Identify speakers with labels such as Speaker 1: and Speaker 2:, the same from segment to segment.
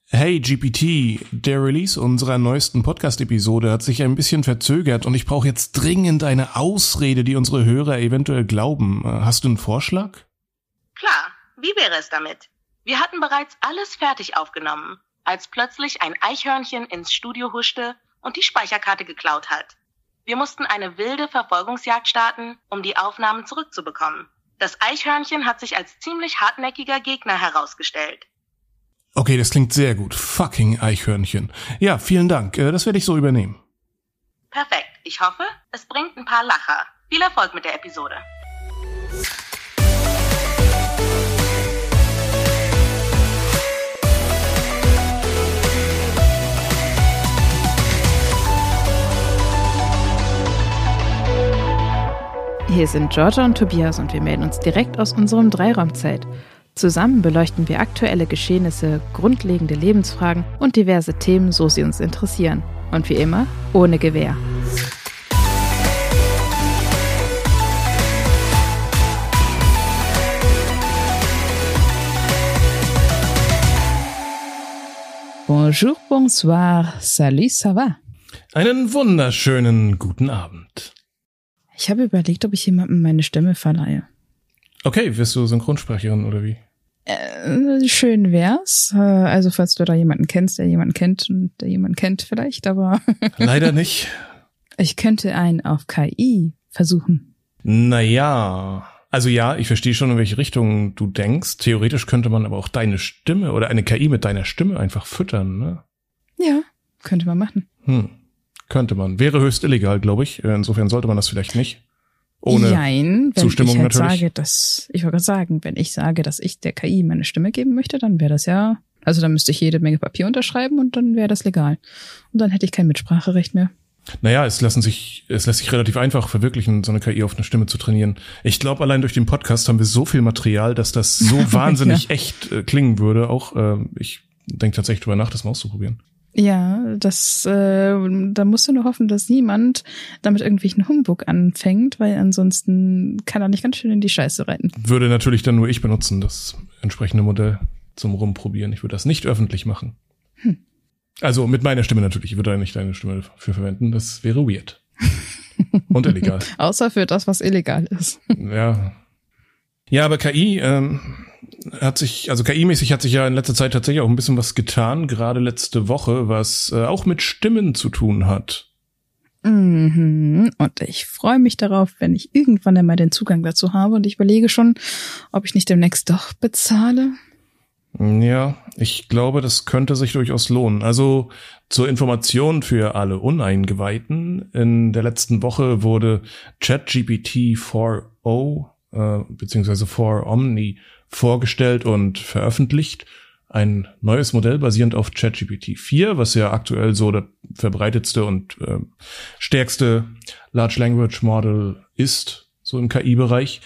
Speaker 1: Hey GPT, der Release unserer neuesten Podcast-Episode hat sich ein bisschen verzögert und ich brauche jetzt dringend eine Ausrede, die unsere Hörer eventuell glauben. Hast du einen Vorschlag?
Speaker 2: Klar, wie wäre es damit? Wir hatten bereits alles fertig aufgenommen, als plötzlich ein Eichhörnchen ins Studio huschte und die Speicherkarte geklaut hat. Wir mussten eine wilde Verfolgungsjagd starten, um die Aufnahmen zurückzubekommen. Das Eichhörnchen hat sich als ziemlich hartnäckiger Gegner herausgestellt.
Speaker 1: Okay, das klingt sehr gut. Fucking Eichhörnchen. Ja, vielen Dank. Das werde ich so übernehmen.
Speaker 2: Perfekt. Ich hoffe, es bringt ein paar Lacher. Viel Erfolg mit der Episode.
Speaker 3: Hier sind Georgia und Tobias und wir melden uns direkt aus unserem Dreiraumzelt. Zusammen beleuchten wir aktuelle Geschehnisse, grundlegende Lebensfragen und diverse Themen, so sie uns interessieren. Und wie immer, ohne Gewehr. Bonjour, bonsoir, salut, ça va?
Speaker 1: Einen wunderschönen guten Abend.
Speaker 3: Ich habe überlegt, ob ich jemandem meine Stimme verleihe.
Speaker 1: Okay, wirst du Synchronsprecherin oder wie?
Speaker 3: Schön wär's. Also falls du da jemanden kennst, der jemanden kennt und der jemanden kennt vielleicht, aber...
Speaker 1: Leider nicht.
Speaker 3: Ich könnte einen auf KI versuchen.
Speaker 1: Naja, also ja, ich verstehe schon, in welche Richtung du denkst. Theoretisch könnte man aber auch deine Stimme oder eine KI mit deiner Stimme einfach füttern, ne?
Speaker 3: Ja, könnte man machen.
Speaker 1: Könnte man. Wäre höchst illegal, glaube ich. Insofern sollte man das vielleicht nicht. Ohne Zustimmung
Speaker 3: ich halt
Speaker 1: natürlich.
Speaker 3: Ich wollte gerade sagen, wenn ich sage, dass ich der KI meine Stimme geben möchte, dann wäre das ja, also dann müsste ich jede Menge Papier unterschreiben und dann wäre das legal. Und dann hätte ich kein Mitspracherecht mehr.
Speaker 1: Naja, es lässt sich relativ einfach verwirklichen, so eine KI auf eine Stimme zu trainieren. Ich glaube, allein durch den Podcast haben wir so viel Material, dass das so wahnsinnig echt klingen würde. Auch ich denke tatsächlich drüber nach, das mal auszuprobieren.
Speaker 3: Ja, da musst du nur hoffen, dass niemand damit irgendwelchen Humbug anfängt, weil ansonsten kann er nicht ganz schön in die Scheiße reiten. Würde
Speaker 1: natürlich dann nur ich benutzen, das entsprechende Modell zum Rumprobieren. Ich würde das nicht öffentlich machen. Also mit meiner Stimme natürlich. Ich würde da nicht deine Stimme für verwenden. Das wäre weird. Und illegal.
Speaker 3: Außer für das, was illegal ist.
Speaker 1: Ja. Ja, aber KI KI-mäßig hat sich ja in letzter Zeit tatsächlich auch ein bisschen was getan, gerade letzte Woche, was auch mit Stimmen zu tun hat.
Speaker 3: Und ich freue mich darauf, wenn ich irgendwann einmal den Zugang dazu habe und ich überlege schon, ob ich nicht demnächst doch bezahle.
Speaker 1: Ja, ich glaube, das könnte sich durchaus lohnen. Also zur Information für alle Uneingeweihten, in der letzten Woche wurde ChatGPT 4o beziehungsweise 4Omni vorgestellt und veröffentlicht. Ein neues Modell basierend auf ChatGPT 4, was ja aktuell so der verbreitetste und stärkste Large Language Model ist, so im KI-Bereich.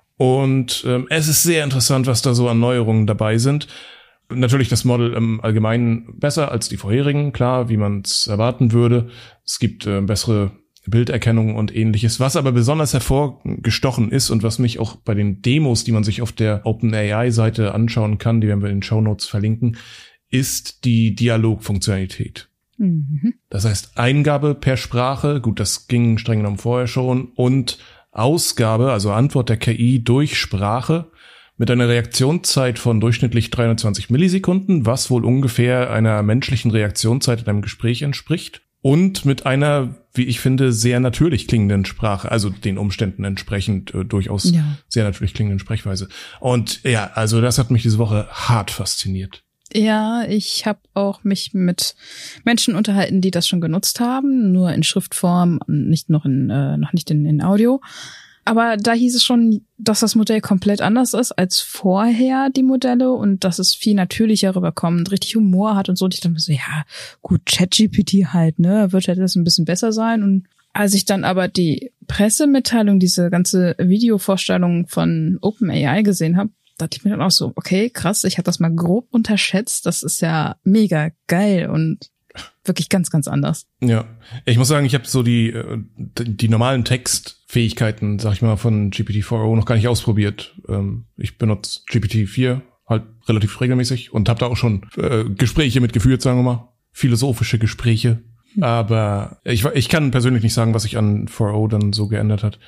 Speaker 1: Und es ist sehr interessant, was da so an Neuerungen dabei sind. Natürlich das Model im Allgemeinen besser als die vorherigen, klar, wie man es erwarten würde. Es gibt bessere Bilderkennung und ähnliches. Was aber besonders hervorgestochen ist und was mich auch bei den Demos, die man sich auf der OpenAI-Seite anschauen kann, die werden wir in den Shownotes verlinken, ist die Dialogfunktionalität. Das heißt Eingabe per Sprache, gut, das ging streng genommen vorher schon, und Ausgabe, also Antwort der KI durch Sprache mit einer Reaktionszeit von durchschnittlich 320 Millisekunden, was wohl ungefähr einer menschlichen Reaktionszeit in einem Gespräch entspricht. Und mit einer, wie ich finde, sehr natürlich klingenden Sprache, also den Umständen entsprechend durchaus sehr natürlich klingenden Sprechweise. Und ja, also das hat mich diese Woche hart fasziniert.
Speaker 3: Ja, ich habe auch mich mit Menschen unterhalten, die das schon genutzt haben, nur in Schriftform, noch nicht in Audio. Aber da hieß es schon, dass das Modell komplett anders ist als vorher die Modelle und dass es viel natürlicher rüberkommt, richtig Humor hat und so. Und ich dachte mir so, ja, gut, ChatGPT halt, ne, wird halt das ein bisschen besser sein. Und als ich dann aber die Pressemitteilung, diese ganze Videovorstellung von OpenAI gesehen habe, dachte ich mir dann auch so, okay, krass, ich habe das mal grob unterschätzt. Das ist ja mega geil und wirklich ganz, ganz anders.
Speaker 1: Ja, ich muss sagen, ich habe so die normalen Textfähigkeiten, sag ich mal, von GPT-4o noch gar nicht ausprobiert. Ich benutze GPT-4 halt relativ regelmäßig und habe da auch schon Gespräche mitgeführt, sagen wir mal. Philosophische Gespräche. Aber ich kann persönlich nicht sagen, was sich an 4.0 dann so geändert hat.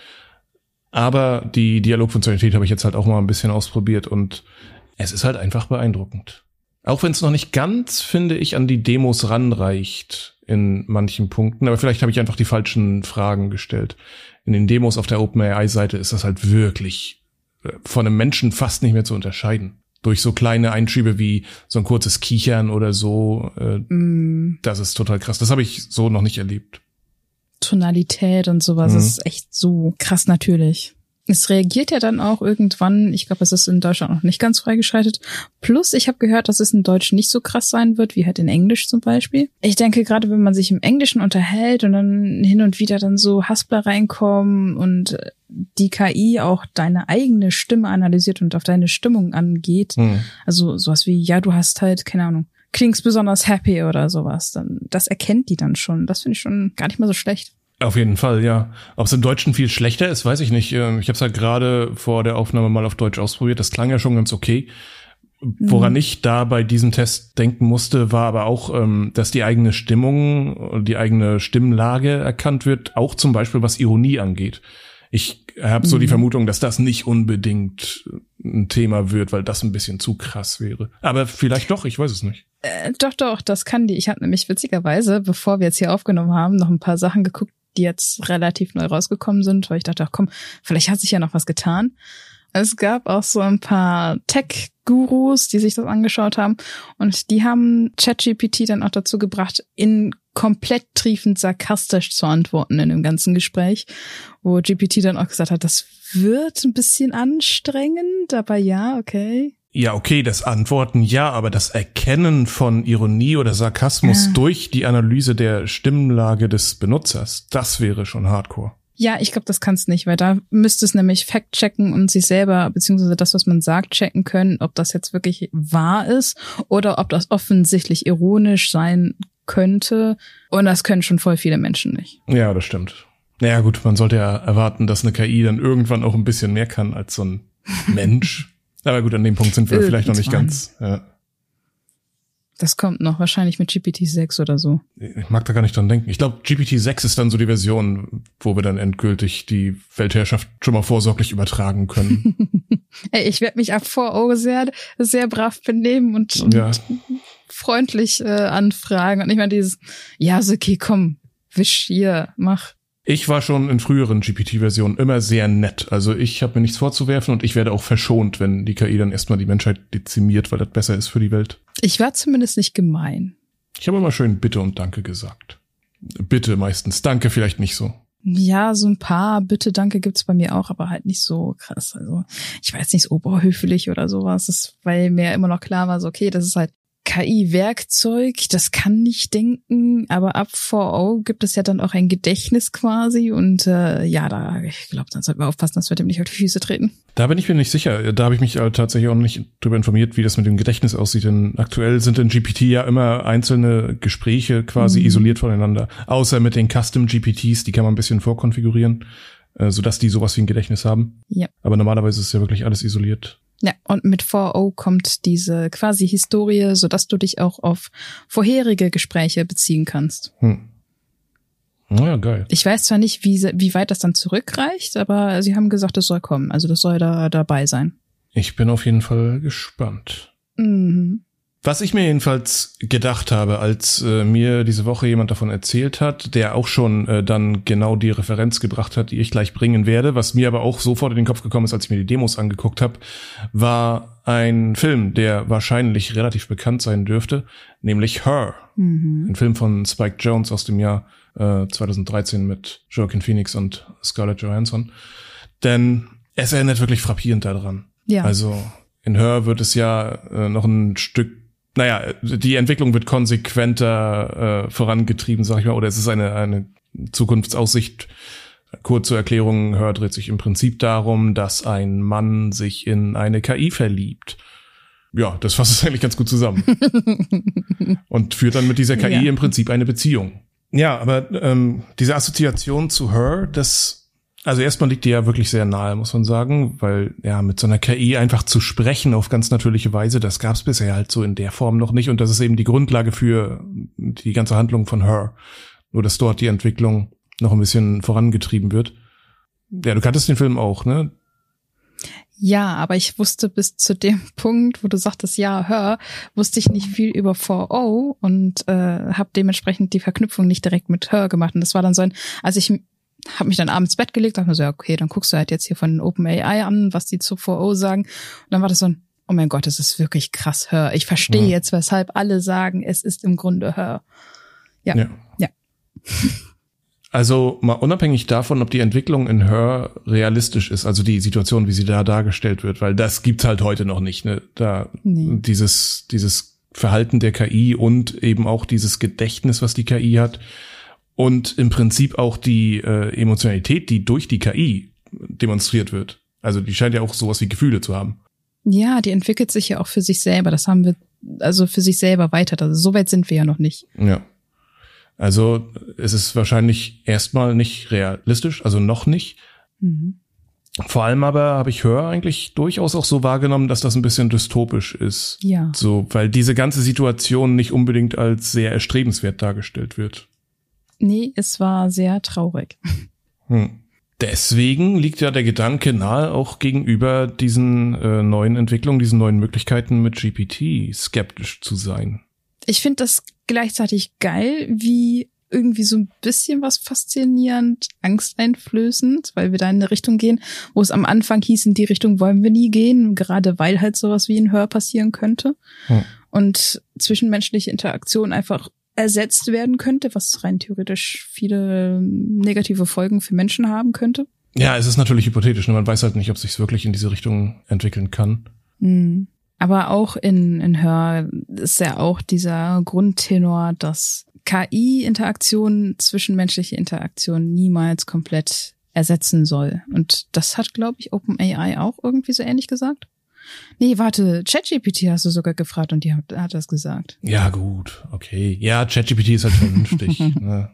Speaker 1: Aber die Dialogfunktionalität habe ich jetzt halt auch mal ein bisschen ausprobiert und es ist halt einfach beeindruckend. Auch wenn es noch nicht ganz, finde ich, an die Demos ranreicht in manchen Punkten. Aber vielleicht habe ich einfach die falschen Fragen gestellt. In den Demos auf der OpenAI-Seite ist das halt wirklich von einem Menschen fast nicht mehr zu unterscheiden. Durch so kleine Einschübe wie so ein kurzes Kichern oder so. Das ist total krass. Das habe ich so noch nicht erlebt.
Speaker 3: Tonalität und sowas ist echt so krass natürlich. Es reagiert ja dann auch irgendwann, ich glaube, es ist in Deutschland noch nicht ganz freigeschaltet. Plus, ich habe gehört, dass es in Deutsch nicht so krass sein wird, wie halt in Englisch zum Beispiel. Ich denke, gerade wenn man sich im Englischen unterhält und dann hin und wieder dann so Haspler reinkommen und die KI auch deine eigene Stimme analysiert und auf deine Stimmung angeht, also sowas wie, ja, du hast halt, keine Ahnung, klingst besonders happy oder sowas, dann das erkennt die dann schon. Das finde ich schon gar nicht mal so schlecht.
Speaker 1: Auf jeden Fall, ja. Ob es im Deutschen viel schlechter ist, weiß ich nicht. Ich habe es halt gerade vor der Aufnahme mal auf Deutsch ausprobiert. Das klang ja schon ganz okay. Woran ich da bei diesem Test denken musste, war aber auch, dass die eigene Stimmung, die eigene Stimmlage erkannt wird, auch zum Beispiel was Ironie angeht. Ich habe so die Vermutung, dass das nicht unbedingt ein Thema wird, weil das ein bisschen zu krass wäre. Aber vielleicht doch, ich weiß es nicht.
Speaker 3: Doch, das kann die. Ich habe nämlich witzigerweise, bevor wir jetzt hier aufgenommen haben, noch ein paar Sachen geguckt, die jetzt relativ neu rausgekommen sind, weil ich dachte, ach komm, vielleicht hat sich ja noch was getan. Es gab auch so ein paar Tech-Gurus, die sich das angeschaut haben und die haben ChatGPT dann auch dazu gebracht, in komplett triefend sarkastisch zu antworten in dem ganzen Gespräch, wo GPT dann auch gesagt hat, das wird ein bisschen anstrengend, aber ja, okay.
Speaker 1: Ja, okay, das Antworten ja, aber das Erkennen von Ironie oder Sarkasmus durch die Analyse der Stimmlage des Benutzers, das wäre schon hardcore.
Speaker 3: Ja, ich glaube, das kann's nicht, weil da müsste es nämlich fact-checken und sich selber, beziehungsweise das, was man sagt, checken können, ob das jetzt wirklich wahr ist oder ob das offensichtlich ironisch sein könnte. Und das können schon voll viele Menschen nicht.
Speaker 1: Ja, das stimmt. Naja gut, man sollte ja erwarten, dass eine KI dann irgendwann auch ein bisschen mehr kann als so ein Mensch. Aber gut, an dem Punkt sind wir vielleicht noch nicht ganz. Ja.
Speaker 3: Das kommt noch, wahrscheinlich mit GPT-6 oder so.
Speaker 1: Ich mag da gar nicht dran denken. Ich glaube, GPT-6 ist dann so die Version, wo wir dann endgültig die Weltherrschaft schon mal vorsorglich übertragen können.
Speaker 3: Ey, ich werde mich ab 4.0 sehr, sehr brav benehmen und freundlich anfragen. Und nicht mal dieses, ja, so okay, komm, wisch hier, mach.
Speaker 1: Ich war schon in früheren GPT-Versionen immer sehr nett. Also ich habe mir nichts vorzuwerfen und ich werde auch verschont, wenn die KI dann erstmal die Menschheit dezimiert, weil das besser ist für die Welt.
Speaker 3: Ich war zumindest nicht gemein.
Speaker 1: Ich habe immer schön Bitte und Danke gesagt. Bitte meistens, Danke vielleicht nicht so.
Speaker 3: Ja, so ein paar Bitte, Danke gibt's bei mir auch, aber halt nicht so krass. Also ich war jetzt nicht so oberhöflich oder sowas, das, weil mir immer noch klar war, so okay, das ist halt KI-Werkzeug, das kann nicht denken, aber ab 4.0 gibt es ja dann auch ein Gedächtnis quasi und ich glaube, dann sollten wir aufpassen, dass wir dem nicht auf die Füße treten.
Speaker 1: Da bin ich mir nicht sicher. Da habe ich mich tatsächlich auch nicht drüber informiert, wie das mit dem Gedächtnis aussieht. Denn aktuell sind in GPT ja immer einzelne Gespräche quasi isoliert voneinander. Außer mit den Custom-GPTs, die kann man ein bisschen vorkonfigurieren, sodass die sowas wie ein Gedächtnis haben. Ja. Aber normalerweise ist ja wirklich alles isoliert.
Speaker 3: Ja, und mit 4.0 kommt diese quasi Historie, sodass du dich auch auf vorherige Gespräche beziehen kannst.
Speaker 1: Ja, geil.
Speaker 3: Ich weiß zwar nicht, wie weit das dann zurückreicht, aber sie haben gesagt, es soll kommen. Also das soll da dabei sein.
Speaker 1: Ich bin auf jeden Fall gespannt. Was ich mir jedenfalls gedacht habe, als mir diese Woche jemand davon erzählt hat, der auch schon dann genau die Referenz gebracht hat, die ich gleich bringen werde, was mir aber auch sofort in den Kopf gekommen ist, als ich mir die Demos angeguckt habe, war ein Film, der wahrscheinlich relativ bekannt sein dürfte, nämlich Her. Ein Film von Spike Jonze aus dem Jahr 2013 mit Joaquin Phoenix und Scarlett Johansson. Denn es erinnert wirklich frappierend daran. Ja. Also in Her wird es ja noch ein Stück, die Entwicklung wird konsequenter vorangetrieben, sag ich mal, oder es ist eine Zukunftsaussicht. Kurze Erklärung, Her dreht sich im Prinzip darum, dass ein Mann sich in eine KI verliebt. Ja, das fasst es eigentlich ganz gut zusammen. Und führt dann mit dieser KI im Prinzip eine Beziehung. Ja, aber diese Assoziation zu Her, das Also erstmal liegt die ja wirklich sehr nahe, muss man sagen, weil ja mit so einer KI einfach zu sprechen auf ganz natürliche Weise, das gab es bisher halt so in der Form noch nicht und das ist eben die Grundlage für die ganze Handlung von Her. Nur dass dort die Entwicklung noch ein bisschen vorangetrieben wird. Ja, du kanntest den Film auch, ne?
Speaker 3: Ja, aber ich wusste bis zu dem Punkt, wo du sagtest, ja, Her, wusste ich nicht viel über 4.0 und habe dementsprechend die Verknüpfung nicht direkt mit Her gemacht. Und das war dann so ein, also ich habe mich dann abends ins Bett gelegt, dachte mir so, ja, okay, dann guckst du halt jetzt hier von OpenAI an, was die zu 4.0 sagen. Und dann war das so ein, oh mein Gott, das ist wirklich krass, Her. Ich verstehe jetzt, weshalb alle sagen, es ist im Grunde Her. Ja.
Speaker 1: Also mal unabhängig davon, ob die Entwicklung in Her realistisch ist, also die Situation, wie sie da dargestellt wird, weil das gibt's halt heute noch nicht, ne? Dieses Verhalten der KI und eben auch dieses Gedächtnis, was die KI hat. Und im Prinzip auch die Emotionalität, die durch die KI demonstriert wird. Also die scheint ja auch sowas wie Gefühle zu haben.
Speaker 3: Ja, die entwickelt sich ja auch für sich selber. Das haben wir also für sich selber weiter. Also so weit sind wir ja noch nicht.
Speaker 1: Ja. Also es ist wahrscheinlich erstmal nicht realistisch, also noch nicht. Mhm. Vor allem aber habe ich Her eigentlich durchaus auch so wahrgenommen, dass das ein bisschen dystopisch ist.
Speaker 3: Ja.
Speaker 1: So, weil diese ganze Situation nicht unbedingt als sehr erstrebenswert dargestellt wird.
Speaker 3: Nee, es war sehr traurig.
Speaker 1: Deswegen liegt ja der Gedanke nahe, auch gegenüber diesen neuen Entwicklungen, diesen neuen Möglichkeiten mit GPT skeptisch zu sein.
Speaker 3: Ich finde das gleichzeitig geil, wie irgendwie so ein bisschen was faszinierend, angsteinflößend, weil wir da in eine Richtung gehen, wo es am Anfang hieß, in die Richtung wollen wir nie gehen, gerade weil halt sowas wie ein Her passieren könnte. Und zwischenmenschliche Interaktion einfach ersetzt werden könnte, was rein theoretisch viele negative Folgen für Menschen haben könnte.
Speaker 1: Ja, es ist natürlich hypothetisch, ne? Man weiß halt nicht, ob sich's wirklich in diese Richtung entwickeln kann.
Speaker 3: Aber auch in Her ist ja auch dieser Grundtenor, dass KI-Interaktion, zwischenmenschliche Interaktion niemals komplett ersetzen soll. Und das hat, glaube ich, OpenAI auch irgendwie so ähnlich gesagt. Nee, warte, ChatGPT hast du sogar gefragt und die hat das gesagt.
Speaker 1: Ja, gut, okay. Ja, ChatGPT ist halt vernünftig. Ne?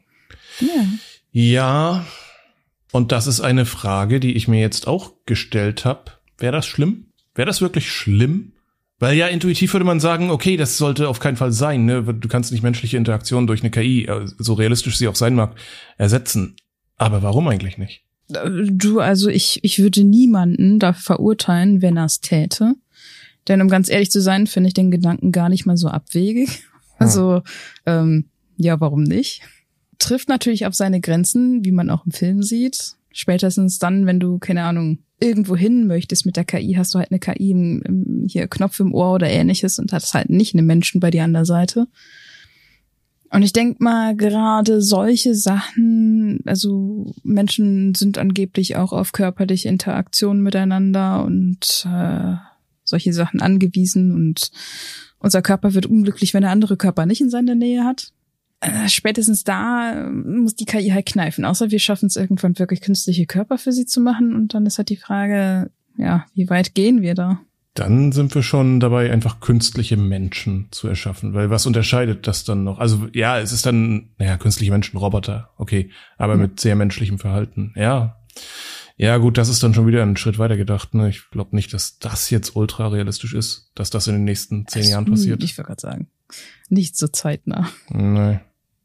Speaker 1: Ja, und das ist eine Frage, die ich mir jetzt auch gestellt habe. Wäre das schlimm? Wäre das wirklich schlimm? Weil ja, intuitiv würde man sagen, okay, das sollte auf keinen Fall sein. Ne? Du kannst nicht menschliche Interaktion durch eine KI, so realistisch sie auch sein mag, ersetzen. Aber warum eigentlich nicht?
Speaker 3: Du, also ich würde niemanden dafür verurteilen, wenn er es täte. Denn um ganz ehrlich zu sein, finde ich den Gedanken gar nicht mal so abwegig. Also, ja, warum nicht? Trifft natürlich auf seine Grenzen, wie man auch im Film sieht. Spätestens dann, wenn du, keine Ahnung, irgendwo hin möchtest mit der KI, hast du halt eine KI, hier Knopf im Ohr oder ähnliches und hast halt nicht einen Menschen bei dir an der Seite. Und ich denk mal, gerade solche Sachen, also Menschen sind angeblich auch auf körperliche Interaktion miteinander und solche Sachen angewiesen und unser Körper wird unglücklich, wenn der andere Körper nicht in seiner Nähe hat. Spätestens da muss die KI halt kneifen, außer wir schaffen es irgendwann wirklich künstliche Körper für sie zu machen und dann ist halt die Frage, ja, wie weit gehen wir da?
Speaker 1: Dann sind wir schon dabei, einfach künstliche Menschen zu erschaffen, weil was unterscheidet das dann noch? Also ja, es ist dann, naja, künstliche Menschen, Roboter, okay, aber mit sehr menschlichem Verhalten, ja. Ja gut, das ist dann schon wieder einen Schritt weiter gedacht, ne? Ich glaube nicht, dass das jetzt ultra realistisch ist, dass das in den nächsten 10 Jahren passiert.
Speaker 3: Ich würde gerade sagen, nicht so zeitnah.
Speaker 1: Nee.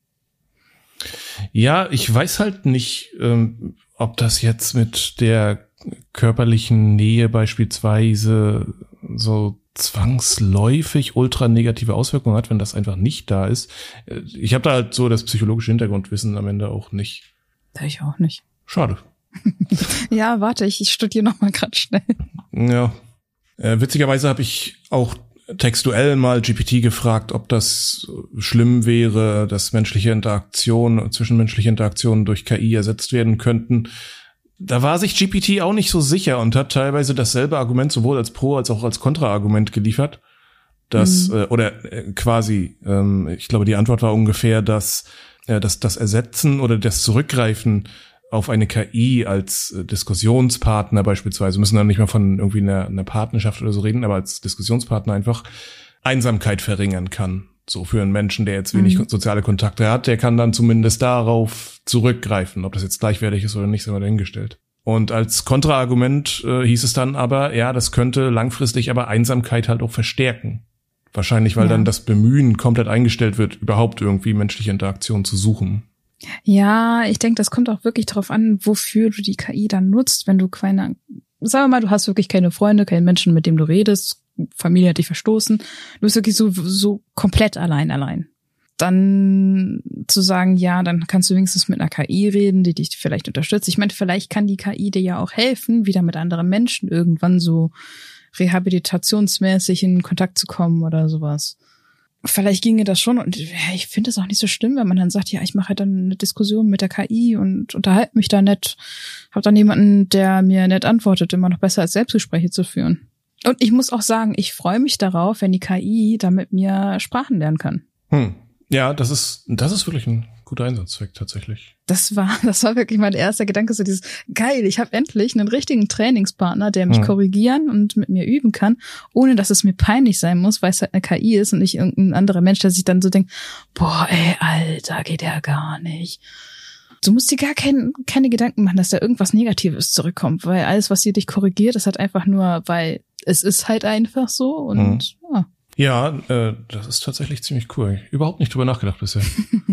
Speaker 1: Ja, ich weiß halt nicht, ob das jetzt mit der körperlichen Nähe beispielsweise so zwangsläufig ultra negative Auswirkungen hat, wenn das einfach nicht da ist. Ich habe da halt so das psychologische Hintergrundwissen am Ende auch nicht.
Speaker 3: Da ich auch nicht.
Speaker 1: Schade.
Speaker 3: Ja, warte, ich studiere noch mal gerade schnell.
Speaker 1: Ja. Witzigerweise habe ich auch textuell mal GPT gefragt, ob das schlimm wäre, dass zwischenmenschliche Interaktionen durch KI ersetzt werden könnten. Da war sich GPT auch nicht so sicher und hat teilweise dasselbe Argument sowohl als Pro- als auch als Kontraargument geliefert. Ich glaube, die Antwort war ungefähr, dass das Ersetzen oder das Zurückgreifen auf eine KI als Diskussionspartner beispielsweise, müssen dann nicht mal von irgendwie einer Partnerschaft oder so reden, aber als Diskussionspartner einfach Einsamkeit verringern kann. So für einen Menschen, der jetzt wenig soziale Kontakte hat, der kann dann zumindest darauf zurückgreifen. Ob das jetzt gleichwertig ist oder nicht, sind wir dahingestellt. Und als Kontraargument hieß es dann aber, ja, das könnte langfristig aber Einsamkeit halt auch verstärken. Wahrscheinlich, weil dann das Bemühen komplett eingestellt wird, überhaupt irgendwie menschliche Interaktion zu suchen.
Speaker 3: Ja, ich denke, das kommt auch wirklich darauf an, wofür du die KI dann nutzt, wenn du sagen wir mal, du hast wirklich keine Freunde, keinen Menschen, mit dem du redest, Familie hat dich verstoßen, du bist wirklich so komplett allein. Dann zu sagen, ja, dann kannst du wenigstens mit einer KI reden, die dich vielleicht unterstützt. Ich meine, vielleicht kann die KI dir ja auch helfen, wieder mit anderen Menschen irgendwann so rehabilitationsmäßig in Kontakt zu kommen oder sowas. Vielleicht ginge das schon und ich finde es auch nicht so schlimm, wenn man dann sagt, ja, ich mache halt dann eine Diskussion mit der KI und unterhalte mich da nett, habe dann jemanden, der mir nett antwortet, immer noch besser als Selbstgespräche zu führen. Und ich muss auch sagen, ich freue mich darauf, wenn die KI da mit mir Sprachen lernen kann.
Speaker 1: Ja, das ist wirklich ein guter Einsatzzweck tatsächlich.
Speaker 3: Das war wirklich mein erster Gedanke, so dieses, geil, ich habe endlich einen richtigen Trainingspartner, der mich korrigieren und mit mir üben kann, ohne dass es mir peinlich sein muss, weil es halt eine KI ist und nicht irgendein anderer Mensch, der sich dann so denkt, boah, ey, Alter, geht ja gar nicht. Du musst dir gar keine Gedanken machen, dass da irgendwas Negatives zurückkommt, weil alles, was sie dich korrigiert, ist halt einfach nur, weil es ist halt einfach so und ja.
Speaker 1: Ja, das ist tatsächlich ziemlich cool. Überhaupt nicht drüber nachgedacht bisher.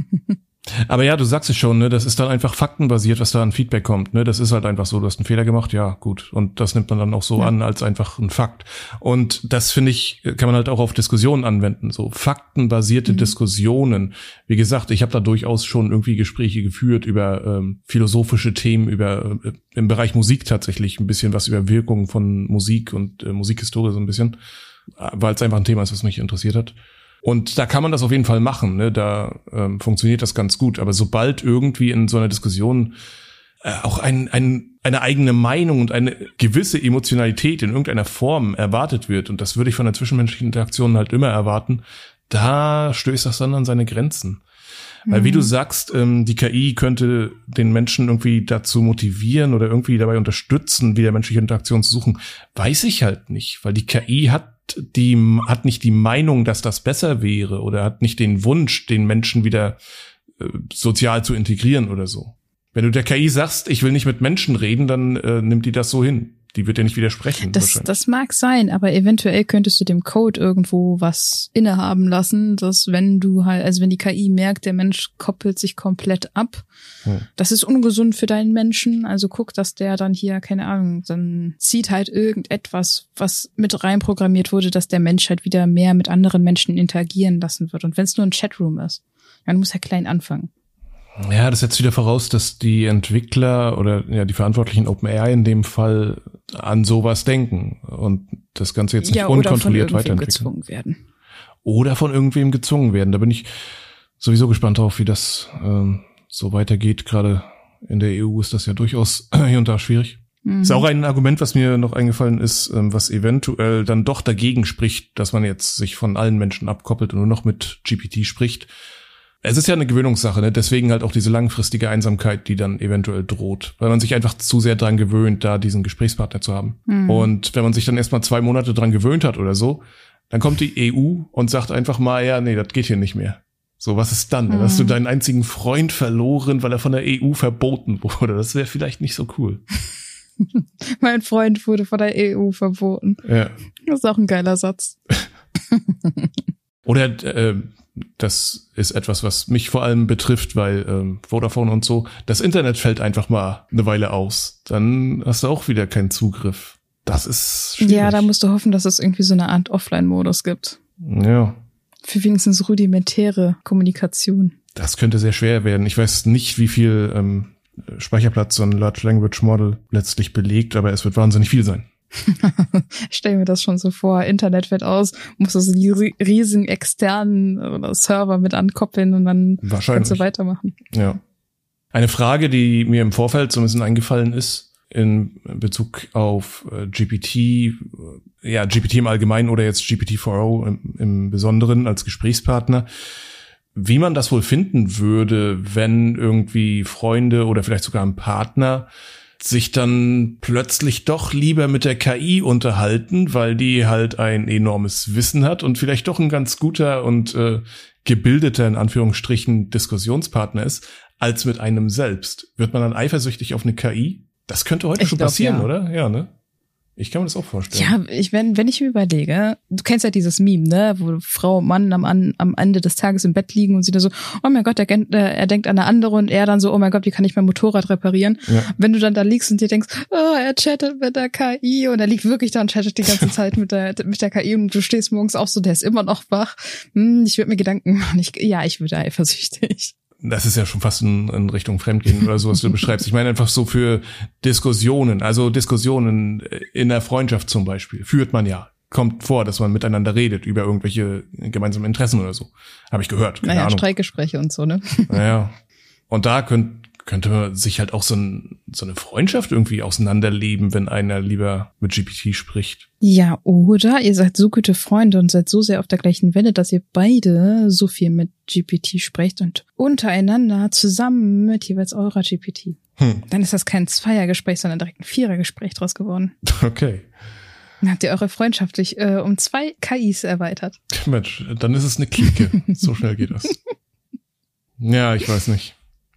Speaker 1: Aber ja, du sagst es schon, ne, das ist dann einfach faktenbasiert, was da an Feedback kommt, ne, das ist halt einfach so, du hast einen Fehler gemacht, ja, gut, und das nimmt man dann auch so an, als einfach ein Fakt. Und das, finde ich, kann man halt auch auf Diskussionen anwenden, so faktenbasierte Diskussionen. Wie gesagt, ich habe da durchaus schon irgendwie Gespräche geführt über philosophische Themen, über im Bereich Musik tatsächlich ein bisschen was über Wirkungen von Musik und Musikhistorie so ein bisschen, weil es einfach ein Thema ist, was mich interessiert hat. Und da kann man das auf jeden Fall machen, ne? Da funktioniert das ganz gut. Aber sobald irgendwie in so einer Diskussion auch eine eigene Meinung und eine gewisse Emotionalität in irgendeiner Form erwartet wird, und das würde ich von der zwischenmenschlichen Interaktion halt immer erwarten, da stößt das dann an seine Grenzen. Weil wie du sagst, die KI könnte den Menschen irgendwie dazu motivieren oder irgendwie dabei unterstützen, wieder menschliche Interaktion zu suchen, weiß ich halt nicht, weil die KI hat nicht die Meinung, dass das besser wäre oder hat nicht den Wunsch, den Menschen wieder sozial zu integrieren oder so. Wenn du der KI sagst, ich will nicht mit Menschen reden, dann nimmt die das so hin. Die wird ja nicht widersprechen.
Speaker 3: Das mag sein, aber eventuell könntest du dem Code irgendwo was innehaben lassen, dass wenn wenn die KI merkt, der Mensch koppelt sich komplett ab, das ist ungesund für deinen Menschen, also guck, dass der dann hier, keine Ahnung, dann zieht halt irgendetwas, was mit reinprogrammiert wurde, dass der Mensch halt wieder mehr mit anderen Menschen interagieren lassen wird. Und wenn es nur ein Chatroom ist, dann muss er klein anfangen.
Speaker 1: Ja, das setzt wieder voraus, dass die Entwickler oder ja die Verantwortlichen OpenAI in dem Fall an sowas denken und das Ganze jetzt nicht unkontrolliert weiterentwickeln. Oder von irgendwem gezwungen werden. Da bin ich sowieso gespannt drauf, wie das so weitergeht. Gerade in der EU ist das ja durchaus hier und da schwierig. Ist auch ein Argument, was mir noch eingefallen ist, was eventuell dann doch dagegen spricht, dass man jetzt sich von allen Menschen abkoppelt und nur noch mit GPT spricht. Es ist ja eine Gewöhnungssache, ne? Deswegen halt auch diese langfristige Einsamkeit, die dann eventuell droht, weil man sich einfach zu sehr dran gewöhnt, da diesen Gesprächspartner zu haben. Und wenn man sich dann erstmal 2 Monate dran gewöhnt hat oder so, dann kommt die EU und sagt einfach mal, ja, nee, das geht hier nicht mehr. So, was ist dann? Dann hast du deinen einzigen Freund verloren, weil er von der EU verboten wurde. Das wäre vielleicht nicht so cool.
Speaker 3: Mein Freund wurde von der EU verboten.
Speaker 1: Ja.
Speaker 3: Das ist auch ein geiler Satz.
Speaker 1: Oder das ist etwas, was mich vor allem betrifft, weil Vodafone und so, das Internet fällt einfach mal eine Weile aus. Dann hast du auch wieder keinen Zugriff. Das ist schwierig.
Speaker 3: Ja, da musst du hoffen, dass es irgendwie so eine Art Offline-Modus gibt.
Speaker 1: Ja.
Speaker 3: Für wenigstens rudimentäre Kommunikation.
Speaker 1: Das könnte sehr schwer werden. Ich weiß nicht, wie viel Speicherplatz so ein Large Language Model letztlich belegt, aber es wird wahnsinnig viel sein.
Speaker 3: Ich stelle mir das schon so vor, Internet fällt aus, musst du so die riesigen externen Server mit ankoppeln und dann kannst du weitermachen.
Speaker 1: Ja. Eine Frage, die mir im Vorfeld so ein bisschen eingefallen ist, in Bezug auf GPT, ja, GPT im Allgemeinen oder jetzt GPT-4o im Besonderen als Gesprächspartner, wie man das wohl finden würde, wenn irgendwie Freunde oder vielleicht sogar ein Partner sich dann plötzlich doch lieber mit der KI unterhalten, weil die halt ein enormes Wissen hat und vielleicht doch ein ganz guter und gebildeter, in Anführungsstrichen, Diskussionspartner ist, als mit einem selbst. Wird man dann eifersüchtig auf eine KI? Das könnte heute schon passieren, oder? Ja, ne? Ich kann mir das auch vorstellen.
Speaker 3: Ja, wenn ich mir überlege, du kennst ja dieses Meme, ne, wo Frau und Mann am Ende des Tages im Bett liegen und sie da so, oh mein Gott, er denkt an eine andere und er dann so, oh mein Gott, wie kann ich mein Motorrad reparieren? Ja. Wenn du dann da liegst und dir denkst, oh, er chattet mit der KI und er liegt wirklich da und chattet die ganze Zeit mit der KI und du stehst morgens auch so, der ist immer noch wach. Ich würde mir Gedanken machen. Ich würde eifersüchtig.
Speaker 1: Das ist ja schon fast in Richtung Fremdgehen oder so, was du beschreibst. Ich meine einfach so für Diskussionen, also Diskussionen in der Freundschaft zum Beispiel, führt man ja. Kommt vor, dass man miteinander redet über irgendwelche gemeinsamen Interessen oder so. Habe ich gehört. Keine Ahnung.
Speaker 3: Streitgespräche und so, ne?
Speaker 1: Naja. Und da könnte man sich halt auch so eine Freundschaft irgendwie auseinanderleben, wenn einer lieber mit GPT spricht.
Speaker 3: Ja, oder ihr seid so gute Freunde und seid so sehr auf der gleichen Welle, dass ihr beide so viel mit GPT sprecht und untereinander zusammen mit jeweils eurer GPT. Dann ist das kein Zweiergespräch, sondern direkt ein Vierergespräch draus geworden.
Speaker 1: Okay.
Speaker 3: Dann habt ihr eure Freundschaft um 2 KIs erweitert.
Speaker 1: Mensch, dann ist es eine Clique. So schnell geht das. Ja, ich weiß nicht.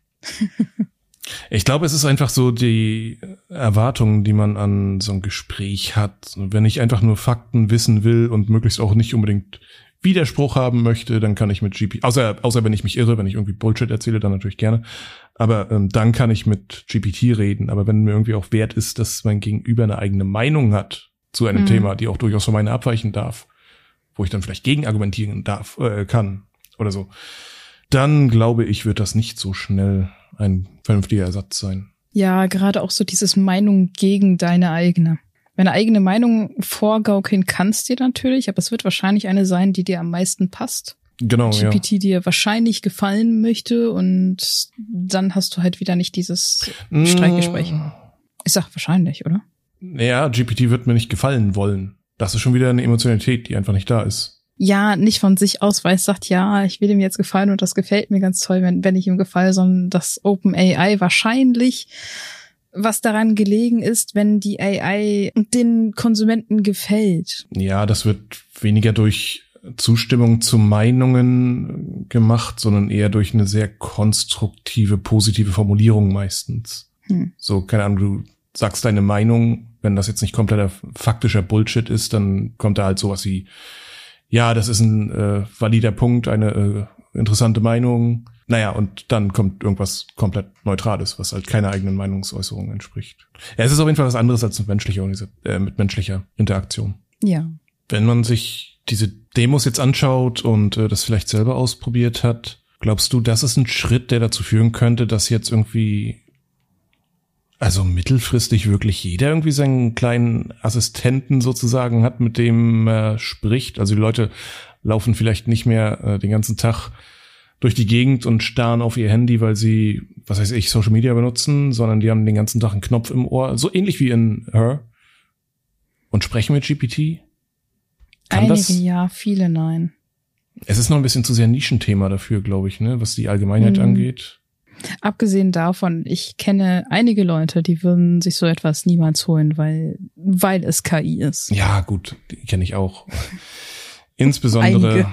Speaker 1: Ich glaube, es ist einfach so die Erwartungen, die man an so ein Gespräch hat. Wenn ich einfach nur Fakten wissen will und möglichst auch nicht unbedingt Widerspruch haben möchte, dann kann ich mit GPT, außer wenn ich mich irre, wenn ich irgendwie Bullshit erzähle, dann natürlich gerne. Aber dann kann ich mit GPT reden. Aber wenn mir irgendwie auch wert ist, dass mein Gegenüber eine eigene Meinung hat zu einem Thema, die auch durchaus von meiner abweichen darf, wo ich dann vielleicht gegen argumentieren kann oder so, dann glaube ich, wird das nicht so schnell ein vernünftiger Ersatz sein.
Speaker 3: Ja, gerade auch so dieses Meinung gegen deine eigene. Deine eigene Meinung vorgaukeln kannst dir natürlich, aber es wird wahrscheinlich eine sein, die dir am meisten passt.
Speaker 1: Genau,
Speaker 3: GPT,
Speaker 1: ja.
Speaker 3: dir wahrscheinlich gefallen möchte und dann hast du halt wieder nicht dieses Streitgespräch. Ich sag wahrscheinlich, oder?
Speaker 1: Ja, GPT wird mir nicht gefallen wollen. Das ist schon wieder eine Emotionalität, die einfach nicht da ist.
Speaker 3: Ja, nicht von sich aus, weil es sagt, ja, ich will ihm jetzt gefallen und das gefällt mir ganz toll, wenn ich ihm gefalle, sondern dass OpenAI wahrscheinlich was daran gelegen ist, wenn die AI den Konsumenten gefällt.
Speaker 1: Ja, das wird weniger durch Zustimmung zu Meinungen gemacht, sondern eher durch eine sehr konstruktive, positive Formulierung meistens. So, keine Ahnung, du sagst deine Meinung, wenn das jetzt nicht kompletter faktischer Bullshit ist, dann kommt da halt sowas wie, ja, das ist ein valider Punkt, eine interessante Meinung. Naja, und dann kommt irgendwas komplett Neutrales, was halt keiner eigenen Meinungsäußerung entspricht. Ja, es ist auf jeden Fall was anderes als mit menschlicher Interaktion.
Speaker 3: Ja.
Speaker 1: Wenn man sich diese Demos jetzt anschaut und das vielleicht selber ausprobiert hat, glaubst du, das ist ein Schritt, der dazu führen könnte, dass jetzt irgendwie, also mittelfristig wirklich jeder irgendwie seinen kleinen Assistenten sozusagen hat, mit dem er spricht? Also die Leute laufen vielleicht nicht mehr den ganzen Tag durch die Gegend und starren auf ihr Handy, weil sie, was weiß ich, Social Media benutzen, sondern die haben den ganzen Tag einen Knopf im Ohr, so ähnlich wie in Her, und sprechen mit GPT.
Speaker 3: Einige ja, viele nein.
Speaker 1: Es ist noch ein bisschen zu sehr Nischenthema dafür, glaube ich, ne, was die Allgemeinheit angeht.
Speaker 3: Abgesehen davon, ich kenne einige Leute, die würden sich so etwas niemals holen, weil es KI ist.
Speaker 1: Ja, gut, die kenne ich auch. Insbesondere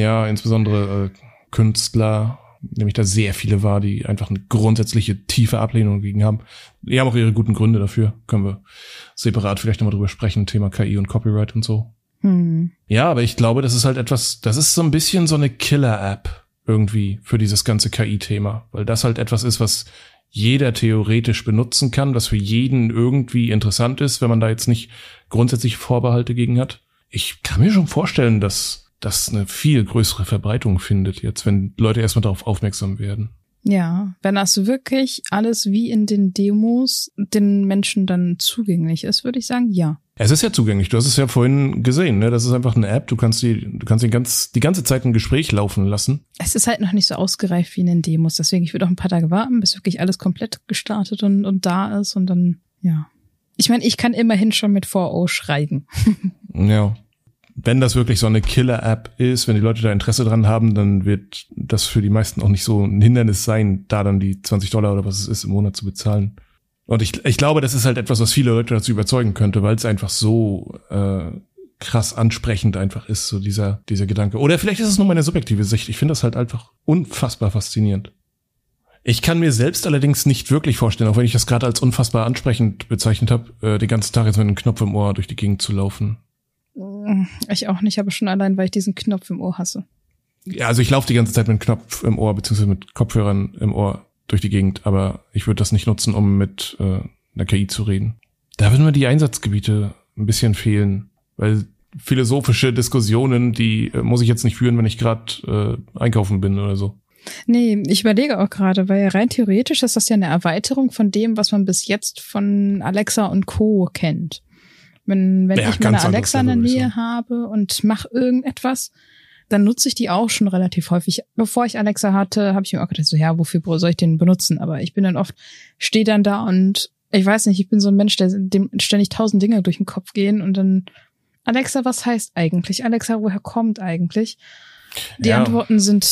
Speaker 1: Künstler, nämlich da sehr viele war, die einfach eine grundsätzliche tiefe Ablehnung dagegen haben. Die haben auch ihre guten Gründe dafür. Können wir separat vielleicht nochmal drüber sprechen, Thema KI und Copyright und so. Ja, aber ich glaube, das ist halt etwas, das ist so ein bisschen so eine Killer-App irgendwie für dieses ganze KI-Thema, weil das halt etwas ist, was jeder theoretisch benutzen kann, was für jeden irgendwie interessant ist, wenn man da jetzt nicht grundsätzlich Vorbehalte gegen hat. Ich kann mir schon vorstellen, dass das eine viel größere Verbreitung findet jetzt, wenn Leute erstmal darauf aufmerksam werden.
Speaker 3: Ja, wenn das wirklich alles wie in den Demos den Menschen dann zugänglich ist, würde ich sagen, ja.
Speaker 1: Es ist ja zugänglich. Du hast es ja vorhin gesehen, ne? Das ist einfach eine App. Du kannst die ganze Zeit ein Gespräch laufen lassen.
Speaker 3: Es ist halt noch nicht so ausgereift wie in den Demos. Deswegen, ich würde auch ein paar Tage warten, bis wirklich alles komplett gestartet und da ist und dann, ja. Ich meine, ich kann immerhin schon mit 4O schreiben.
Speaker 1: Ja. Wenn das wirklich so eine Killer-App ist, wenn die Leute da Interesse dran haben, dann wird das für die meisten auch nicht so ein Hindernis sein, da dann die $20 oder was es ist im Monat zu bezahlen. Und ich glaube, das ist halt etwas, was viele Leute dazu überzeugen könnte, weil es einfach so krass ansprechend einfach ist, so dieser Gedanke. Oder vielleicht ist es nur meine subjektive Sicht. Ich finde das halt einfach unfassbar faszinierend. Ich kann mir selbst allerdings nicht wirklich vorstellen, auch wenn ich das gerade als unfassbar ansprechend bezeichnet habe, den ganzen Tag jetzt mit einem Knopf im Ohr durch die Gegend zu laufen.
Speaker 3: Ich auch nicht, aber schon allein, weil ich diesen Knopf im Ohr hasse.
Speaker 1: Ja, also ich laufe die ganze Zeit mit einem Knopf im Ohr, beziehungsweise mit Kopfhörern im Ohr durch die Gegend, aber ich würde das nicht nutzen, um mit einer KI zu reden. Da würden mir die Einsatzgebiete ein bisschen fehlen, weil philosophische Diskussionen, die muss ich jetzt nicht führen, wenn ich gerade einkaufen bin oder so. Nee,
Speaker 3: ich überlege auch gerade, weil rein theoretisch ist das ja eine Erweiterung von dem, was man bis jetzt von Alexa und Co. kennt. Wenn ja, ich meine Alexa in der Nähe habe und mache irgendetwas, dann nutze ich die auch schon relativ häufig. Bevor ich Alexa hatte, habe ich mir auch gedacht, so ja, wofür soll ich den benutzen? Aber ich bin dann oft, stehe dann da und ich weiß nicht, ich bin so ein Mensch, dem ständig 1000 Dinge durch den Kopf gehen und dann Alexa, was heißt eigentlich? Alexa, woher kommt eigentlich? Die Antworten sind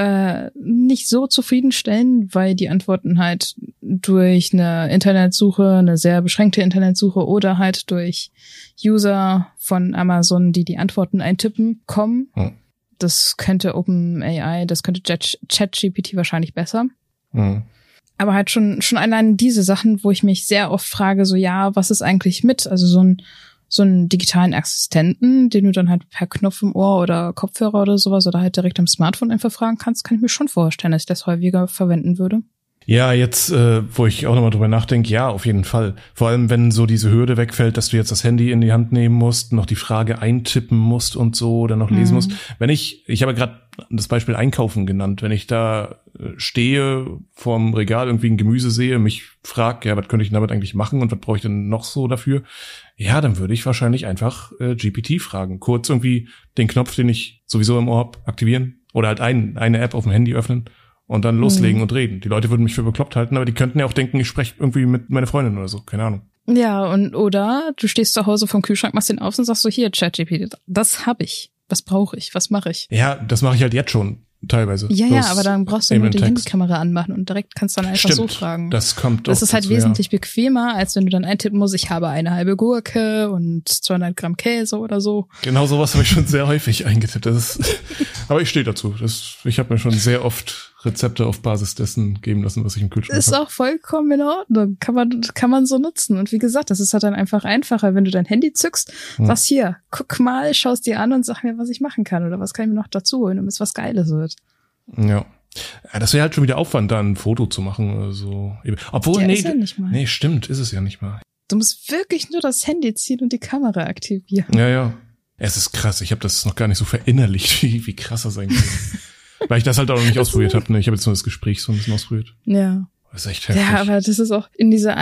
Speaker 3: nicht so zufriedenstellend, weil die Antworten halt durch eine Internetsuche, eine sehr beschränkte Internetsuche oder halt durch User von Amazon, die Antworten eintippen, kommen. Hm. Das könnte OpenAI, das könnte ChatGPT wahrscheinlich besser. Hm. Aber halt schon allein diese Sachen, wo ich mich sehr oft frage, so ja, was ist eigentlich mit? Also so einen digitalen Assistenten, den du dann halt per Knopf im Ohr oder Kopfhörer oder sowas oder halt direkt am Smartphone einfach fragen kannst, kann ich mir schon vorstellen, dass ich das häufiger verwenden würde.
Speaker 1: Ja, jetzt, wo ich auch nochmal drüber nachdenke, ja, auf jeden Fall. Vor allem, wenn so diese Hürde wegfällt, dass du jetzt das Handy in die Hand nehmen musst, noch die Frage eintippen musst und so, dann noch lesen musst. Wenn ich habe ja gerade das Beispiel Einkaufen genannt, wenn ich da stehe vorm Regal, irgendwie ein Gemüse sehe, mich frag, ja, was könnte ich damit eigentlich machen und was brauche ich denn noch so dafür? Ja, dann würde ich wahrscheinlich einfach GPT fragen. Kurz irgendwie den Knopf, den ich sowieso im Ohr hab, aktivieren oder halt eine App auf dem Handy öffnen und dann loslegen und reden. Die Leute würden mich für bekloppt halten, aber die könnten ja auch denken, ich spreche irgendwie mit meiner Freundin oder so, keine Ahnung.
Speaker 3: Ja, oder du stehst zu Hause vom Kühlschrank, machst den auf und sagst so, hier, ChatGPT, das habe ich. Was brauche ich? Was mache ich?
Speaker 1: Ja, das mache ich halt jetzt schon teilweise.
Speaker 3: Ja, aber dann brauchst du nur die Handykamera anmachen und direkt kannst du dann einfach so fragen.
Speaker 1: Das kommt doch.
Speaker 3: Das ist halt wesentlich bequemer, als wenn du dann eintippen musst, ich habe eine halbe Gurke und 200 Gramm Käse oder so.
Speaker 1: Genau sowas habe ich schon sehr häufig eingetippt. Aber ich stehe dazu. Ich habe mir schon sehr oft Rezepte auf Basis dessen geben lassen, was ich im Kühlschrank habe.
Speaker 3: Ist auch vollkommen in Ordnung. Kann man so nutzen. Und wie gesagt, das ist halt dann einfach einfacher, wenn du dein Handy zückst, sagst hier, guck mal, schaust dir an und sag mir, was ich machen kann oder was kann ich mir noch dazu holen, damit es was Geiles wird.
Speaker 1: Ja. Das wäre halt schon wieder Aufwand, da ein Foto zu machen oder so. Obwohl,
Speaker 3: ist ja nicht mal.
Speaker 1: Nee, stimmt, ist es ja nicht mal.
Speaker 3: Du musst wirklich nur das Handy ziehen und die Kamera aktivieren.
Speaker 1: Ja. Es ist krass. Ich habe das noch gar nicht so verinnerlicht, wie krass das eigentlich ist. Weil ich das halt auch noch nicht ausprobiert habe. Ne? Ich habe jetzt nur das Gespräch so ein bisschen ausprobiert.
Speaker 3: Ja.
Speaker 1: Das ist echt heftig.
Speaker 3: Ja, aber das ist auch in dieser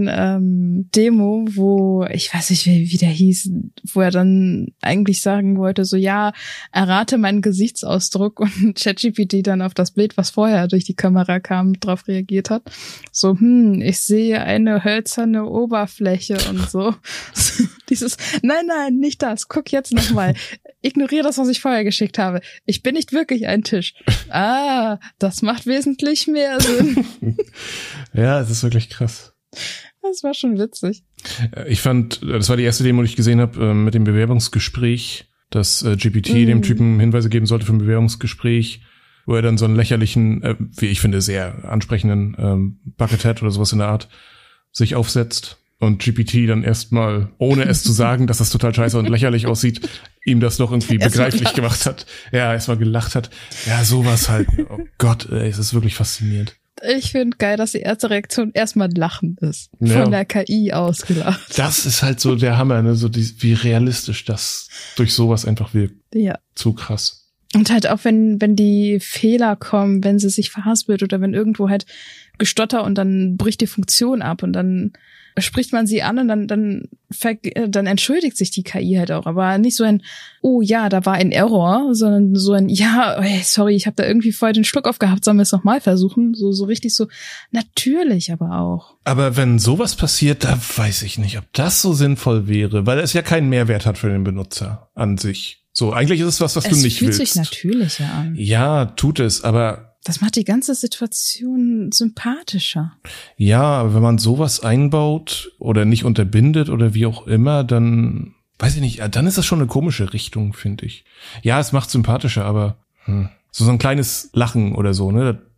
Speaker 3: einen Demo, wo, ich weiß nicht, wie der hieß, wo er dann eigentlich sagen wollte, so ja, errate meinen Gesichtsausdruck und ChatGPT dann auf das Bild, was vorher durch die Kamera kam, drauf reagiert hat. So, ich sehe eine hölzerne Oberfläche und so. Dieses, nein, nicht das, guck jetzt nochmal. Ignoriere das, was ich vorher geschickt habe. Ich bin nicht wirklich ein Tisch. Das macht wesentlich mehr Sinn.
Speaker 1: Ja, es ist wirklich krass.
Speaker 3: Das war schon witzig.
Speaker 1: Ich fand, das war die erste Demo, die ich gesehen habe, mit dem Bewerbungsgespräch, dass GPT dem Typen Hinweise geben sollte für ein Bewerbungsgespräch, wo er dann so einen lächerlichen, wie ich finde, sehr ansprechenden Buckethead oder sowas in der Art sich aufsetzt. Und GPT dann erstmal, ohne es zu sagen, dass das total scheiße und lächerlich aussieht, ihm das noch irgendwie begreiflich gemacht hat. Ja, erstmal gelacht hat. Ja, sowas halt. Oh Gott, ey, es ist wirklich faszinierend.
Speaker 3: Ich finde geil, dass die erste Reaktion erstmal Lachen ist. Von der KI ausgelacht.
Speaker 1: Das ist halt so der Hammer, ne? So wie realistisch das durch sowas einfach wirkt.
Speaker 3: Ja.
Speaker 1: Zu krass.
Speaker 3: Und halt auch, wenn die Fehler kommen, wenn sie sich verhaspelt oder wenn irgendwo halt gestotter und dann bricht die Funktion ab und dann spricht man sie an und dann entschuldigt sich die KI halt auch. Aber nicht so ein, oh ja, da war ein Error, sondern so ein, ja, sorry, ich habe da irgendwie vorher den Schluck aufgehabt, sollen wir es nochmal versuchen? So richtig so, natürlich aber auch.
Speaker 1: Aber wenn sowas passiert, da weiß ich nicht, ob das so sinnvoll wäre, weil es ja keinen Mehrwert hat für den Benutzer an sich. So, eigentlich ist es was du nicht willst. Es
Speaker 3: fühlt sich natürlicher an.
Speaker 1: Ja, tut es, aber
Speaker 3: das macht die ganze Situation sympathischer.
Speaker 1: Ja, aber wenn man sowas einbaut oder nicht unterbindet oder wie auch immer, dann, weiß ich nicht, dann ist das schon eine komische Richtung, finde ich. Ja, es macht sympathischer, aber so ein kleines Lachen oder so, ne,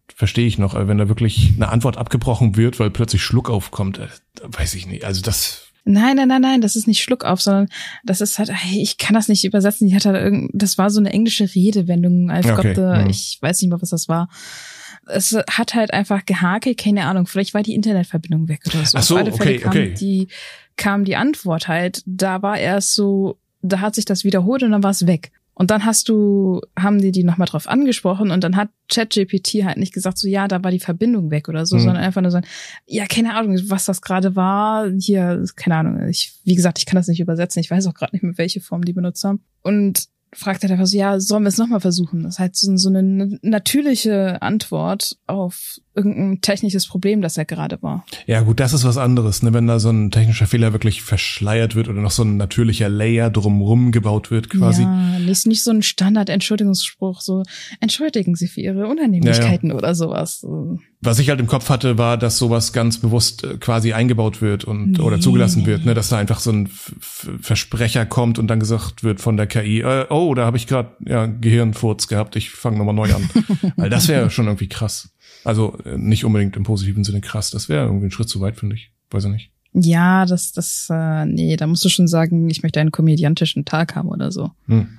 Speaker 1: verstehe ich noch. Aber wenn da wirklich eine Antwort abgebrochen wird, weil plötzlich Schluck aufkommt, weiß ich nicht. Also das...
Speaker 3: Nein, das ist nicht Schluck auf, sondern das ist halt, ich kann das nicht übersetzen. Die hat halt das war so eine englische Redewendung. Ich weiß nicht mehr, was das war. Es hat halt einfach gehakelt, keine Ahnung. Vielleicht war die Internetverbindung weg oder so.
Speaker 1: Ach so,
Speaker 3: auf alle Fälle
Speaker 1: okay.
Speaker 3: kam die Antwort halt. Da war erst so, da hat sich das wiederholt und dann war es weg. Und dann haben die nochmal drauf angesprochen und dann hat ChatGPT halt nicht gesagt so, ja, da war die Verbindung weg oder so, sondern einfach nur so, ja, keine Ahnung, was das gerade war. Hier, keine Ahnung, wie gesagt, ich kann das nicht übersetzen. Ich weiß auch gerade nicht mehr, welche Form die benutzt haben. Und fragt halt einfach so, ja, sollen wir es nochmal versuchen? Das ist halt so eine natürliche Antwort auf irgendein technisches Problem, das er gerade war.
Speaker 1: Ja gut, das ist was anderes, ne? Wenn da so ein technischer Fehler wirklich verschleiert wird oder noch so ein natürlicher Layer drumrum gebaut wird quasi.
Speaker 3: Ja, nicht so ein Standard-Entschuldigungsspruch, so entschuldigen Sie für Ihre Unannehmlichkeiten oder sowas.
Speaker 1: Was ich halt im Kopf hatte, war, dass sowas ganz bewusst quasi eingebaut wird oder zugelassen wird, ne? Dass da einfach so ein Versprecher kommt und dann gesagt wird von der KI, da habe ich gerade Gehirnfurz gehabt, ich fange nochmal neu an. Weil das wäre schon irgendwie krass. Also nicht unbedingt im positiven Sinne krass, das wäre irgendwie ein Schritt zu weit, finde ich. Weiß ich nicht.
Speaker 3: Ja, da musst du schon sagen, ich möchte einen komödiantischen Tag haben oder so.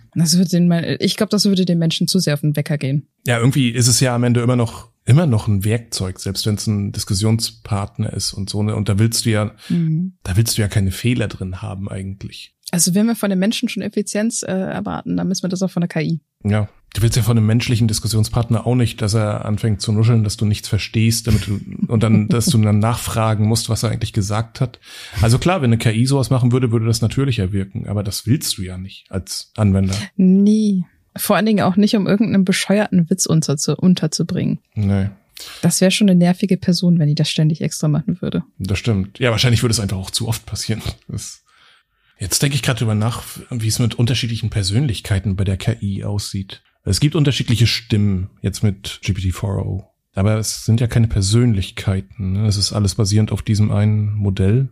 Speaker 3: Ich glaube, das würde den Menschen zu sehr auf den Wecker gehen.
Speaker 1: Ja, irgendwie ist es ja am Ende immer noch ein Werkzeug, selbst wenn es ein Diskussionspartner ist und so, ne? Und da willst du ja keine Fehler drin haben eigentlich.
Speaker 3: Also wenn wir von den Menschen schon Effizienz erwarten, dann müssen wir das auch von der KI.
Speaker 1: Ja, du willst ja von einem menschlichen Diskussionspartner auch nicht, dass er anfängt zu nuscheln, dass du nichts verstehst, dass du dann nachfragen musst, was er eigentlich gesagt hat. Also klar, wenn eine KI sowas machen würde, würde das natürlicher wirken, aber das willst du ja nicht als Anwender.
Speaker 3: Nee, vor allen Dingen auch nicht, um irgendeinen bescheuerten Witz unterzubringen.
Speaker 1: Nee.
Speaker 3: Das wäre schon eine nervige Person, wenn die das ständig extra machen würde.
Speaker 1: Das stimmt. Ja, wahrscheinlich würde es einfach auch zu oft passieren. Jetzt denke ich gerade drüber nach, wie es mit unterschiedlichen Persönlichkeiten bei der KI aussieht. Es gibt unterschiedliche Stimmen jetzt mit GPT-4o. Aber es sind ja keine Persönlichkeiten, ne? Es ist alles basierend auf diesem einen Modell.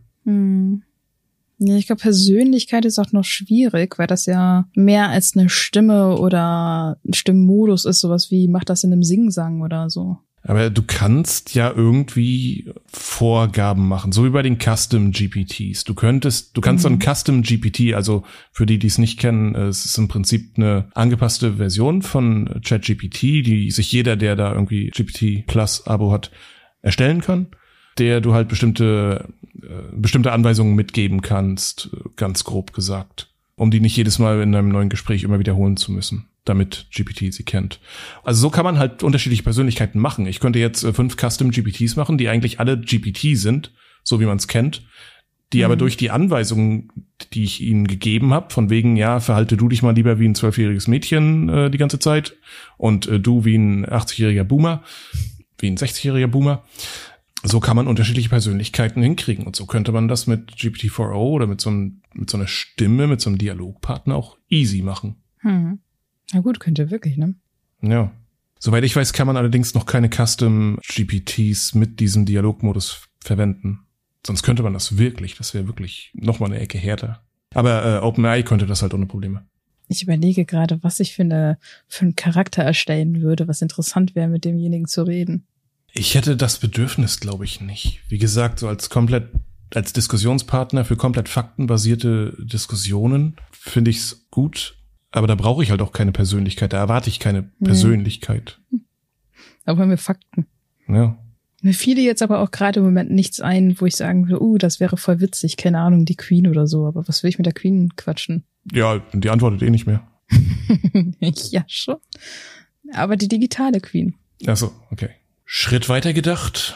Speaker 3: Ja, ich glaube, Persönlichkeit ist auch noch schwierig, weil das ja mehr als eine Stimme oder ein Stimmmodus ist, sowas wie, mach das in einem Singsang oder so.
Speaker 1: Aber du kannst ja irgendwie Vorgaben machen, so wie bei den Custom GPTs. Du kannst so ein Custom GPT, also für die es nicht kennen, es ist im Prinzip eine angepasste Version von ChatGPT, die sich jeder, der da irgendwie GPT Plus Abo hat, erstellen kann, der du halt bestimmte Anweisungen mitgeben kannst, ganz grob gesagt, um die nicht jedes Mal in einem neuen Gespräch immer wiederholen zu müssen, damit GPT sie kennt. Also so kann man halt unterschiedliche Persönlichkeiten machen. Ich könnte jetzt 5 Custom GPTs machen, die eigentlich alle GPT sind, so wie man es kennt, die aber durch die Anweisungen, die ich ihnen gegeben habe, von wegen, ja, verhalte du dich mal lieber wie ein 12-jähriges Mädchen die ganze Zeit und du wie ein 80-jähriger Boomer, wie ein 60-jähriger Boomer. So kann man unterschiedliche Persönlichkeiten hinkriegen. Und so könnte man das mit GPT-4o oder mit so einer Stimme, mit so einem Dialogpartner auch easy machen.
Speaker 3: Na gut, könnte wirklich, ne?
Speaker 1: Ja. Soweit ich weiß, kann man allerdings noch keine Custom GPTs mit diesem Dialogmodus verwenden. Sonst könnte man das wirklich. Das wäre wirklich noch mal eine Ecke härter. Aber OpenAI könnte das halt ohne Probleme.
Speaker 3: Ich überlege gerade, was ich für einen Charakter erstellen würde, was interessant wäre, mit demjenigen zu reden.
Speaker 1: Ich hätte das Bedürfnis, glaube ich, nicht. Wie gesagt, so als Diskussionspartner für komplett faktenbasierte Diskussionen finde ich es gut. Aber da brauche ich halt auch keine Persönlichkeit. Da erwarte ich keine Persönlichkeit.
Speaker 3: Da wollen wir Fakten.
Speaker 1: Ja.
Speaker 3: Mir fiel jetzt aber auch gerade im Moment nichts ein, wo ich sagen würde, das wäre voll witzig. Keine Ahnung, die Queen oder so. Aber was will ich mit der Queen quatschen?
Speaker 1: Ja, die antwortet eh nicht mehr.
Speaker 3: Ja, schon. Aber die digitale Queen.
Speaker 1: Ach so, okay. Schritt weiter gedacht.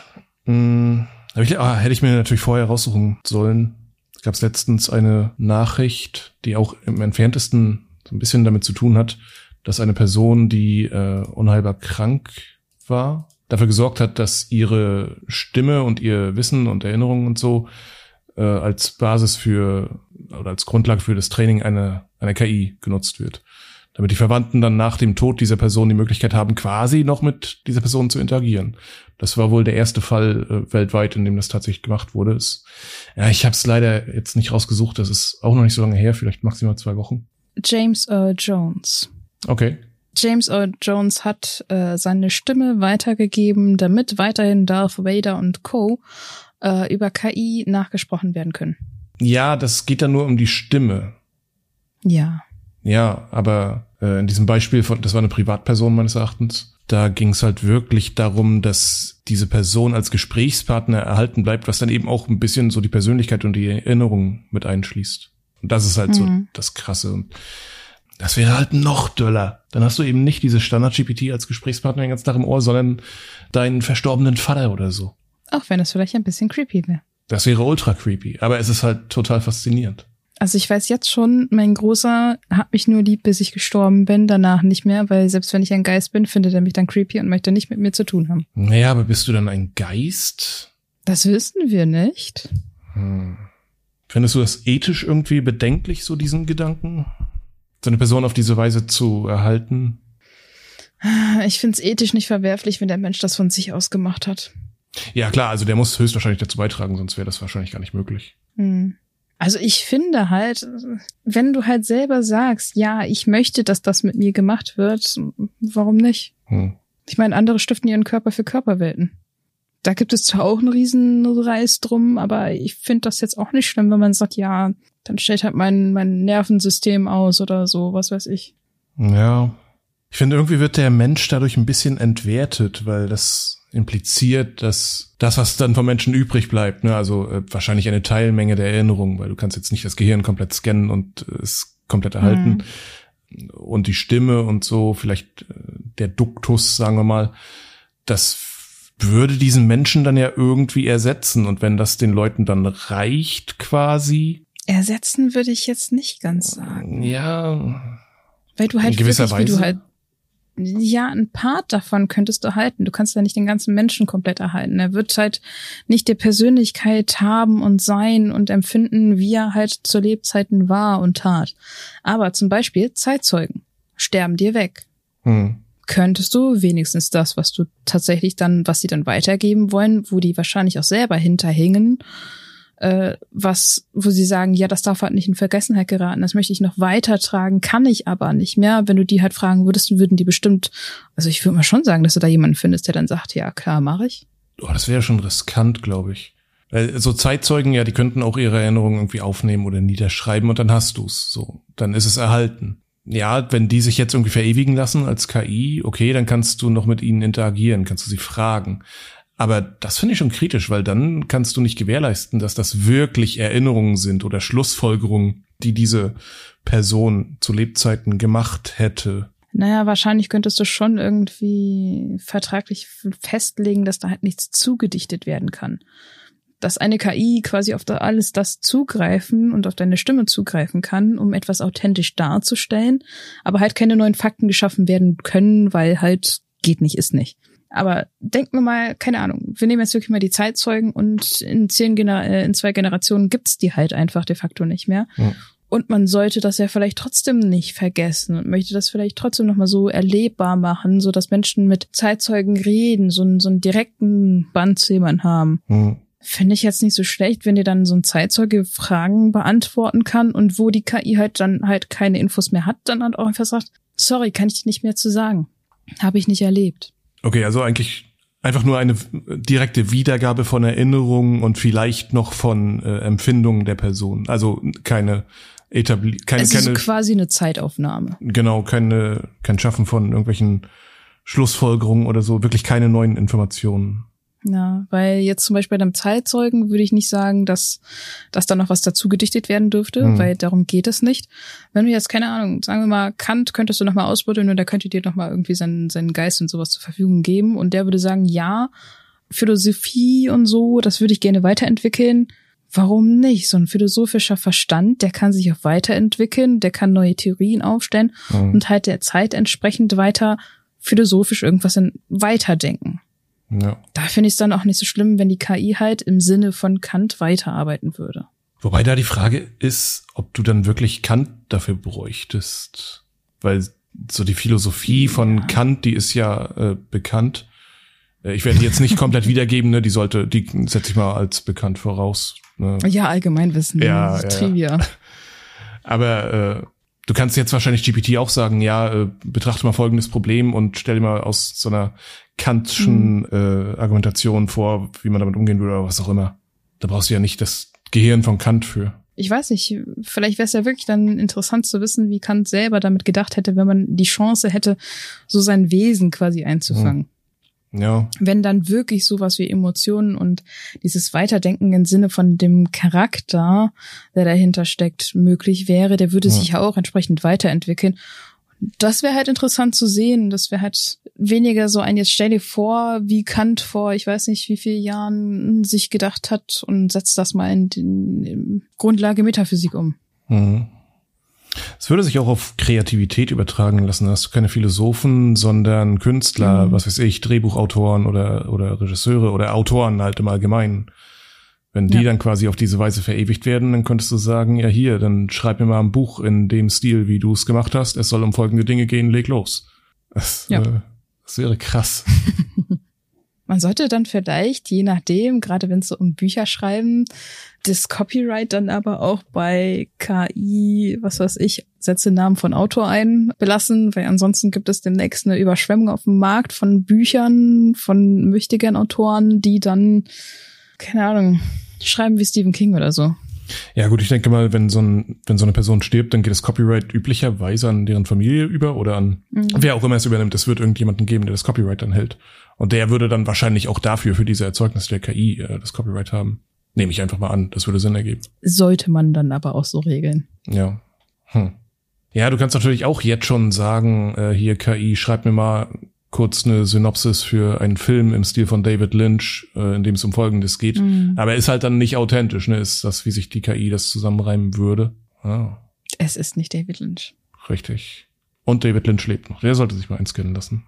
Speaker 1: Hätte ich mir natürlich vorher raussuchen sollen. Es gab letztens eine Nachricht, die auch im entferntesten so ein bisschen damit zu tun hat, dass eine Person, die unheilbar krank war, dafür gesorgt hat, dass ihre Stimme und ihr Wissen und Erinnerungen und so als Basis oder als Grundlage für das Training einer KI genutzt wird. Damit die Verwandten dann nach dem Tod dieser Person die Möglichkeit haben, quasi noch mit dieser Person zu interagieren. Das war wohl der erste Fall weltweit, in dem das tatsächlich gemacht wurde. Ich habe es leider jetzt nicht rausgesucht, das ist auch noch nicht so lange her, vielleicht maximal 2 Wochen.
Speaker 3: James Earl Jones.
Speaker 1: Okay.
Speaker 3: James Earl Jones hat seine Stimme weitergegeben, damit weiterhin Darth Vader und Co. Über KI nachgesprochen werden können.
Speaker 1: Ja, das geht dann nur um die Stimme.
Speaker 3: Ja.
Speaker 1: Ja, aber in diesem Beispiel das war eine Privatperson meines Erachtens, da ging es halt wirklich darum, dass diese Person als Gesprächspartner erhalten bleibt, was dann eben auch ein bisschen so die Persönlichkeit und die Erinnerung mit einschließt. Und das ist halt so das Krasse. Und das wäre halt noch döller. Dann hast du eben nicht diese Standard-GPT als Gesprächspartner den ganzen Tag im Ohr, sondern deinen verstorbenen Vater oder so.
Speaker 3: Auch wenn das vielleicht ein bisschen creepy wäre.
Speaker 1: Das wäre ultra creepy, aber es ist halt total faszinierend.
Speaker 3: Also ich weiß jetzt schon, mein Großer hat mich nur lieb, bis ich gestorben bin, danach nicht mehr, weil selbst wenn ich ein Geist bin, findet er mich dann creepy und möchte nicht mit mir zu tun haben.
Speaker 1: Naja, aber bist du dann ein Geist?
Speaker 3: Das wissen wir nicht.
Speaker 1: Findest du das ethisch irgendwie bedenklich, so diesen Gedanken? So eine Person auf diese Weise zu erhalten?
Speaker 3: Ich find's ethisch nicht verwerflich, wenn der Mensch das von sich aus gemacht hat.
Speaker 1: Ja klar, also der muss höchstwahrscheinlich dazu beitragen, sonst wäre das wahrscheinlich gar nicht möglich.
Speaker 3: Also ich finde halt, wenn du halt selber sagst, ja, ich möchte, dass das mit mir gemacht wird, warum nicht? Ich meine, andere stiften ihren Körper für Körperwelten. Da gibt es zwar auch einen Riesenreiß drum, aber ich finde das jetzt auch nicht schlimm, wenn man sagt, ja, dann stellt halt mein Nervensystem aus oder so, was weiß ich.
Speaker 1: Ja, ich finde, irgendwie wird der Mensch dadurch ein bisschen entwertet, weil das impliziert, dass das, was dann vom Menschen übrig bleibt, ne, also wahrscheinlich eine Teilmenge der Erinnerung, weil du kannst jetzt nicht das Gehirn komplett scannen und es komplett erhalten und die Stimme und so, vielleicht der Duktus, sagen wir mal, das würde diesen Menschen dann ja irgendwie ersetzen und wenn das den Leuten dann reicht quasi.
Speaker 3: Ersetzen würde ich jetzt nicht ganz sagen.
Speaker 1: Ja.
Speaker 3: Weil du halt
Speaker 1: in gewisser
Speaker 3: wirklich,
Speaker 1: Weise.
Speaker 3: wie du halt, ja, ein Part davon könntest du halten. Du kannst ja nicht den ganzen Menschen komplett erhalten. Er wird halt nicht die Persönlichkeit haben und sein und empfinden, wie er halt zu Lebzeiten war und tat. Aber zum Beispiel Zeitzeugen sterben dir weg. Könntest du wenigstens das, was sie dann weitergeben wollen, wo die wahrscheinlich auch selber hinterhingen, wo sie sagen, ja, das darf halt nicht in Vergessenheit geraten, das möchte ich noch weitertragen, kann ich aber nicht mehr. Wenn du die halt fragen würdest, würden die bestimmt, also ich würde mal schon sagen, dass du da jemanden findest, der dann sagt, ja, klar, mache ich.
Speaker 1: Oh, das wäre schon riskant, glaube ich. Weil so Zeitzeugen, ja, die könnten auch ihre Erinnerungen irgendwie aufnehmen oder niederschreiben und dann hast du's, so. Dann ist es erhalten. Ja, wenn die sich jetzt irgendwie verewigen lassen als KI, okay, dann kannst du noch mit ihnen interagieren, kannst du sie fragen. Aber das finde ich schon kritisch, weil dann kannst du nicht gewährleisten, dass das wirklich Erinnerungen sind oder Schlussfolgerungen, die diese Person zu Lebzeiten gemacht hätte.
Speaker 3: Naja, wahrscheinlich könntest du schon irgendwie vertraglich festlegen, dass da halt nichts zugedichtet werden kann. Dass eine KI quasi auf alles das zugreifen und auf deine Stimme zugreifen kann, um etwas authentisch darzustellen, aber halt keine neuen Fakten geschaffen werden können, weil halt geht nicht, ist nicht. Aber denken wir mal, keine Ahnung, wir nehmen jetzt wirklich mal die Zeitzeugen und in 2 Generationen gibt's die halt einfach de facto nicht mehr. Und man sollte das ja vielleicht trotzdem nicht vergessen und möchte das vielleicht trotzdem nochmal so erlebbar machen, so dass Menschen mit Zeitzeugen reden, so einen direkten Band zu jemandem haben. Finde ich jetzt nicht so schlecht, wenn dir dann so ein Zeitzeuge Fragen beantworten kann und wo die KI halt dann halt keine Infos mehr hat, dann halt auch einfach sagt, sorry, kann ich nicht mehr zu sagen. Habe ich nicht erlebt.
Speaker 1: Okay, also eigentlich einfach nur eine direkte Wiedergabe von Erinnerungen und vielleicht noch von Empfindungen der Person. Also keine
Speaker 3: quasi eine Zeitaufnahme.
Speaker 1: Genau, kein Schaffen von irgendwelchen Schlussfolgerungen oder so, wirklich keine neuen Informationen.
Speaker 3: Ja, weil jetzt zum Beispiel bei einem Zeitzeugen würde ich nicht sagen, dass da noch was dazu gedichtet werden dürfte, weil darum geht es nicht. Wenn du jetzt, keine Ahnung, sagen wir mal, Kant könntest du noch mal ausbuddeln und der könnte dir noch mal irgendwie seinen Geist und sowas zur Verfügung geben und der würde sagen, ja, Philosophie und so, das würde ich gerne weiterentwickeln. Warum nicht? So ein philosophischer Verstand, der kann sich auch weiterentwickeln, der kann neue Theorien aufstellen und halt der Zeit entsprechend weiter philosophisch irgendwas weiterdenken.
Speaker 1: Ja.
Speaker 3: Da finde ich es dann auch nicht so schlimm, wenn die KI halt im Sinne von Kant weiterarbeiten würde.
Speaker 1: Wobei da die Frage ist, ob du dann wirklich Kant dafür bräuchtest. Weil so die Philosophie von Kant, die ist ja bekannt. Ich werde die jetzt nicht komplett wiedergeben, ne? Die setze ich mal als bekannt voraus. Ne?
Speaker 3: Ja, Allgemeinwissen,
Speaker 1: ja,
Speaker 3: Trivia.
Speaker 1: Aber Du kannst jetzt wahrscheinlich GPT auch sagen, ja, betrachte mal folgendes Problem und stell dir mal aus so einer Kantschen Argumentation vor, wie man damit umgehen würde oder was auch immer. Da brauchst du ja nicht das Gehirn von Kant für.
Speaker 3: Ich weiß nicht, vielleicht wäre es ja wirklich dann interessant zu wissen, wie Kant selber damit gedacht hätte, wenn man die Chance hätte, so sein Wesen quasi einzufangen.
Speaker 1: Ja.
Speaker 3: Wenn dann wirklich sowas wie Emotionen und dieses Weiterdenken im Sinne von dem Charakter, der dahinter steckt, möglich wäre, der würde sich ja auch entsprechend weiterentwickeln. Das wäre halt interessant zu sehen. Das wäre halt weniger so ein, jetzt stell dir vor, wie Kant vor, ich weiß nicht wie viele Jahren sich gedacht hat und setzt das mal in Grundlage Metaphysik um.
Speaker 1: Mhm. Es würde sich auch auf Kreativität übertragen lassen. Da hast du keine Philosophen, sondern Künstler, was weiß ich, Drehbuchautoren oder Regisseure oder Autoren halt im Allgemeinen. Wenn die dann quasi auf diese Weise verewigt werden, dann könntest du sagen, ja hier, dann schreib mir mal ein Buch in dem Stil, wie du es gemacht hast. Es soll um folgende Dinge gehen, leg los. Das wäre krass.
Speaker 3: Man sollte dann vielleicht, je nachdem, gerade wenn es so um Bücher schreiben, das Copyright dann aber auch bei KI, was weiß ich, setze Namen von Autor ein, belassen, weil ansonsten gibt es demnächst eine Überschwemmung auf dem Markt von Büchern, von mächtigen Autoren, die dann, keine Ahnung, schreiben wie Stephen King oder so.
Speaker 1: Ja gut, ich denke mal, wenn so eine Person stirbt, dann geht das Copyright üblicherweise an deren Familie über oder an wer auch immer es übernimmt. Es wird irgendjemanden geben, der das Copyright dann hält. Und der würde dann wahrscheinlich auch dafür, für diese Erzeugnisse der KI, das Copyright haben. Nehme ich einfach mal an, das würde Sinn ergeben.
Speaker 3: Sollte man dann aber auch so regeln.
Speaker 1: Ja. Ja, du kannst natürlich auch jetzt schon sagen, hier KI, schreib mir mal kurz eine Synopsis für einen Film im Stil von David Lynch, in dem es um Folgendes geht. Aber ist halt dann nicht authentisch, ne? Ist das, wie sich die KI das zusammenreimen würde. Ah.
Speaker 3: Es ist nicht David Lynch.
Speaker 1: Richtig. Und David Lynch lebt noch. Der sollte sich mal einscannen lassen.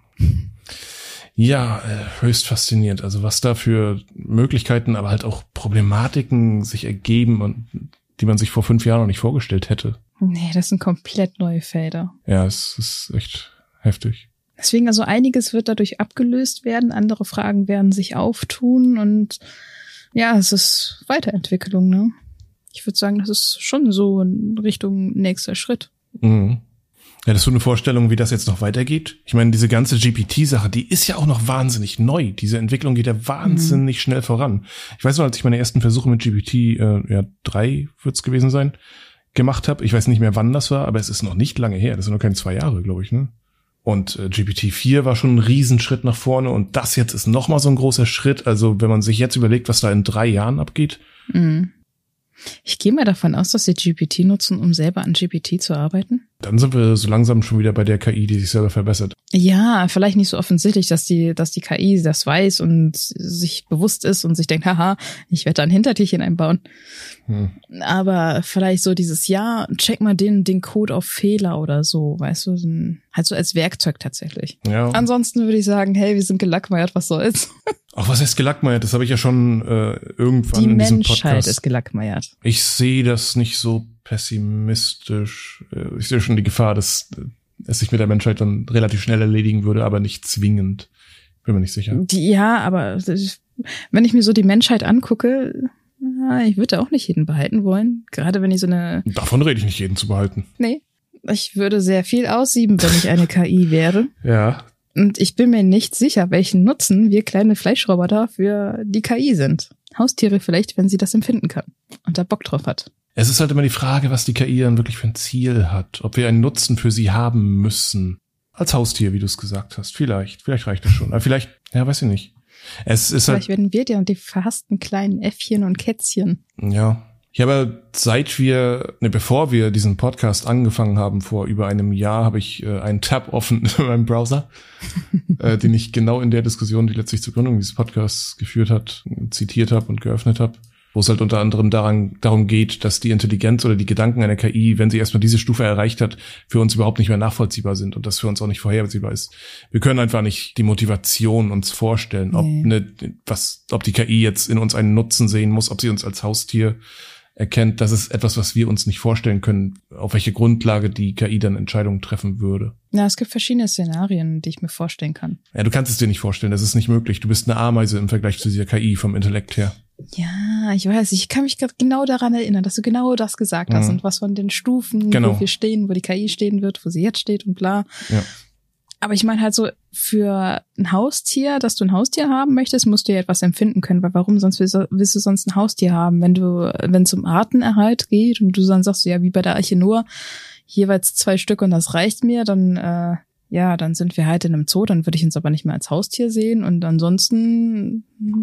Speaker 1: Ja, höchst faszinierend. Also was da für Möglichkeiten, aber halt auch Problematiken sich ergeben und die man sich vor 5 Jahren noch nicht vorgestellt hätte.
Speaker 3: Nee, das sind komplett neue Felder.
Speaker 1: Ja, es ist echt heftig.
Speaker 3: Deswegen, also einiges wird dadurch abgelöst werden, andere Fragen werden sich auftun und ja, es ist Weiterentwicklung, ne? Ich würde sagen, das ist schon so in Richtung nächster Schritt.
Speaker 1: Mhm. Ja, das ist so eine Vorstellung, wie das jetzt noch weitergeht. Ich meine, diese ganze GPT-Sache, die ist ja auch noch wahnsinnig neu. Diese Entwicklung geht ja wahnsinnig schnell voran. Ich weiß noch, als ich meine ersten Versuche mit GPT, 3 wird's gewesen sein, gemacht habe. Ich weiß nicht mehr, wann das war, aber es ist noch nicht lange her. Das sind noch keine 2 Jahre, glaube ich, ne? Und GPT-4 war schon ein Riesenschritt nach vorne und das jetzt ist noch mal so ein großer Schritt. Also wenn man sich jetzt überlegt, was da in 3 Jahren abgeht.
Speaker 3: Ich gehe mal davon aus, dass sie GPT nutzen, um selber an GPT zu arbeiten.
Speaker 1: Dann sind wir so langsam schon wieder bei der KI, die sich selber verbessert.
Speaker 3: Ja, vielleicht nicht so offensichtlich, dass die KI das weiß und sich bewusst ist und sich denkt, haha, ich werde da ein Hintertierchen einbauen. Aber vielleicht so dieses, ja, check mal den Code auf Fehler oder so, weißt du, halt so als Werkzeug tatsächlich.
Speaker 1: Ja.
Speaker 3: Ansonsten würde ich sagen, hey, wir sind gelackmeiert, was soll's?
Speaker 1: Ach, was heißt gelackmeiert? Das habe ich ja schon irgendwann in diesem Podcast.
Speaker 3: Die Menschheit ist gelackmeiert.
Speaker 1: Ich sehe das nicht so pessimistisch. Ich sehe schon die Gefahr, dass es sich mit der Menschheit dann relativ schnell erledigen würde, aber nicht zwingend. Bin mir nicht sicher.
Speaker 3: Ja, aber wenn ich mir so die Menschheit angucke, ich würde auch nicht jeden behalten wollen. Gerade wenn ich so eine...
Speaker 1: Davon rede ich nicht, jeden zu behalten.
Speaker 3: Nee, ich würde sehr viel aussieben, wenn ich eine KI wäre.
Speaker 1: Ja.
Speaker 3: Und ich bin mir nicht sicher, welchen Nutzen wir kleine Fleischroboter für die KI sind. Haustiere vielleicht, wenn sie das empfinden kann und da Bock drauf hat.
Speaker 1: Es ist halt immer die Frage, was die KI dann wirklich für ein Ziel hat. Ob wir einen Nutzen für sie haben müssen. Als Haustier, wie du es gesagt hast. Vielleicht reicht das schon. Aber vielleicht, ja, weiß ich nicht. Es ist
Speaker 3: vielleicht werden wir die verhassten kleinen Äffchen und Kätzchen.
Speaker 1: Ja. Ich habe bevor wir diesen Podcast angefangen haben, vor über einem Jahr, habe ich einen Tab offen in meinem Browser, den ich genau in der Diskussion, die letztlich zur Gründung dieses Podcasts geführt hat, zitiert habe und geöffnet habe, wo es halt unter anderem darum geht, dass die Intelligenz oder die Gedanken einer KI, wenn sie erstmal diese Stufe erreicht hat, für uns überhaupt nicht mehr nachvollziehbar sind und das für uns auch nicht vorhersehbar ist. Wir können einfach nicht die Motivation uns vorstellen, ob die KI jetzt in uns einen Nutzen sehen muss, ob sie uns als Haustier erkennt. Das ist etwas, was wir uns nicht vorstellen können, auf welche Grundlage die KI dann Entscheidungen treffen würde.
Speaker 3: Ja, es gibt verschiedene Szenarien, die ich mir vorstellen kann.
Speaker 1: Ja, du kannst es dir nicht vorstellen, das ist nicht möglich. Du bist eine Ameise im Vergleich zu dieser KI vom Intellekt her.
Speaker 3: Ja, Ja, ich weiß, ich kann mich gerade genau daran erinnern, dass du genau das gesagt hast und was von den Stufen, wo wir stehen, wo die KI stehen wird, wo sie jetzt steht und bla.
Speaker 1: Ja.
Speaker 3: Aber ich meine halt so, für ein Haustier, dass du ein Haustier haben möchtest, musst du ja etwas empfinden können, weil warum sonst willst du sonst ein Haustier haben, wenn es um Artenerhalt geht und du dann sagst, ja, wie bei der Arche Noah, jeweils 2 Stück und das reicht mir, dann dann sind wir halt in einem Zoo, dann würde ich uns aber nicht mehr als Haustier sehen und ansonsten,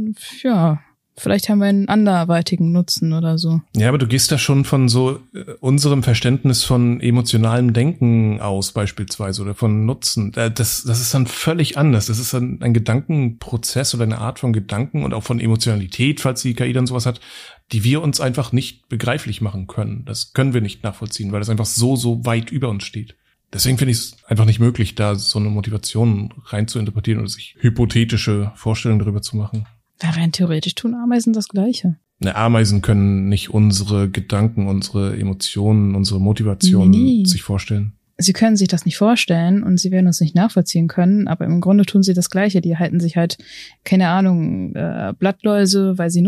Speaker 3: vielleicht haben wir einen anderweitigen Nutzen oder so.
Speaker 1: Ja, aber du gehst da schon von so unserem Verständnis von emotionalem Denken aus beispielsweise oder von Nutzen. Das ist dann völlig anders. Das ist dann ein Gedankenprozess oder eine Art von Gedanken und auch von Emotionalität, falls die KI dann sowas hat, die wir uns einfach nicht begreiflich machen können. Das können wir nicht nachvollziehen, weil das einfach so weit über uns steht. Deswegen finde ich es einfach nicht möglich, da so eine Motivation rein zu interpretieren oder sich hypothetische Vorstellungen darüber zu machen.
Speaker 3: Da rein theoretisch tun Ameisen das Gleiche.
Speaker 1: Ameisen können nicht unsere Gedanken, unsere Emotionen, unsere Motivation sich vorstellen.
Speaker 3: Sie können sich das nicht vorstellen und sie werden uns nicht nachvollziehen können, aber im Grunde tun sie das Gleiche. Die halten sich halt, keine Ahnung, Blattläuse, weil sie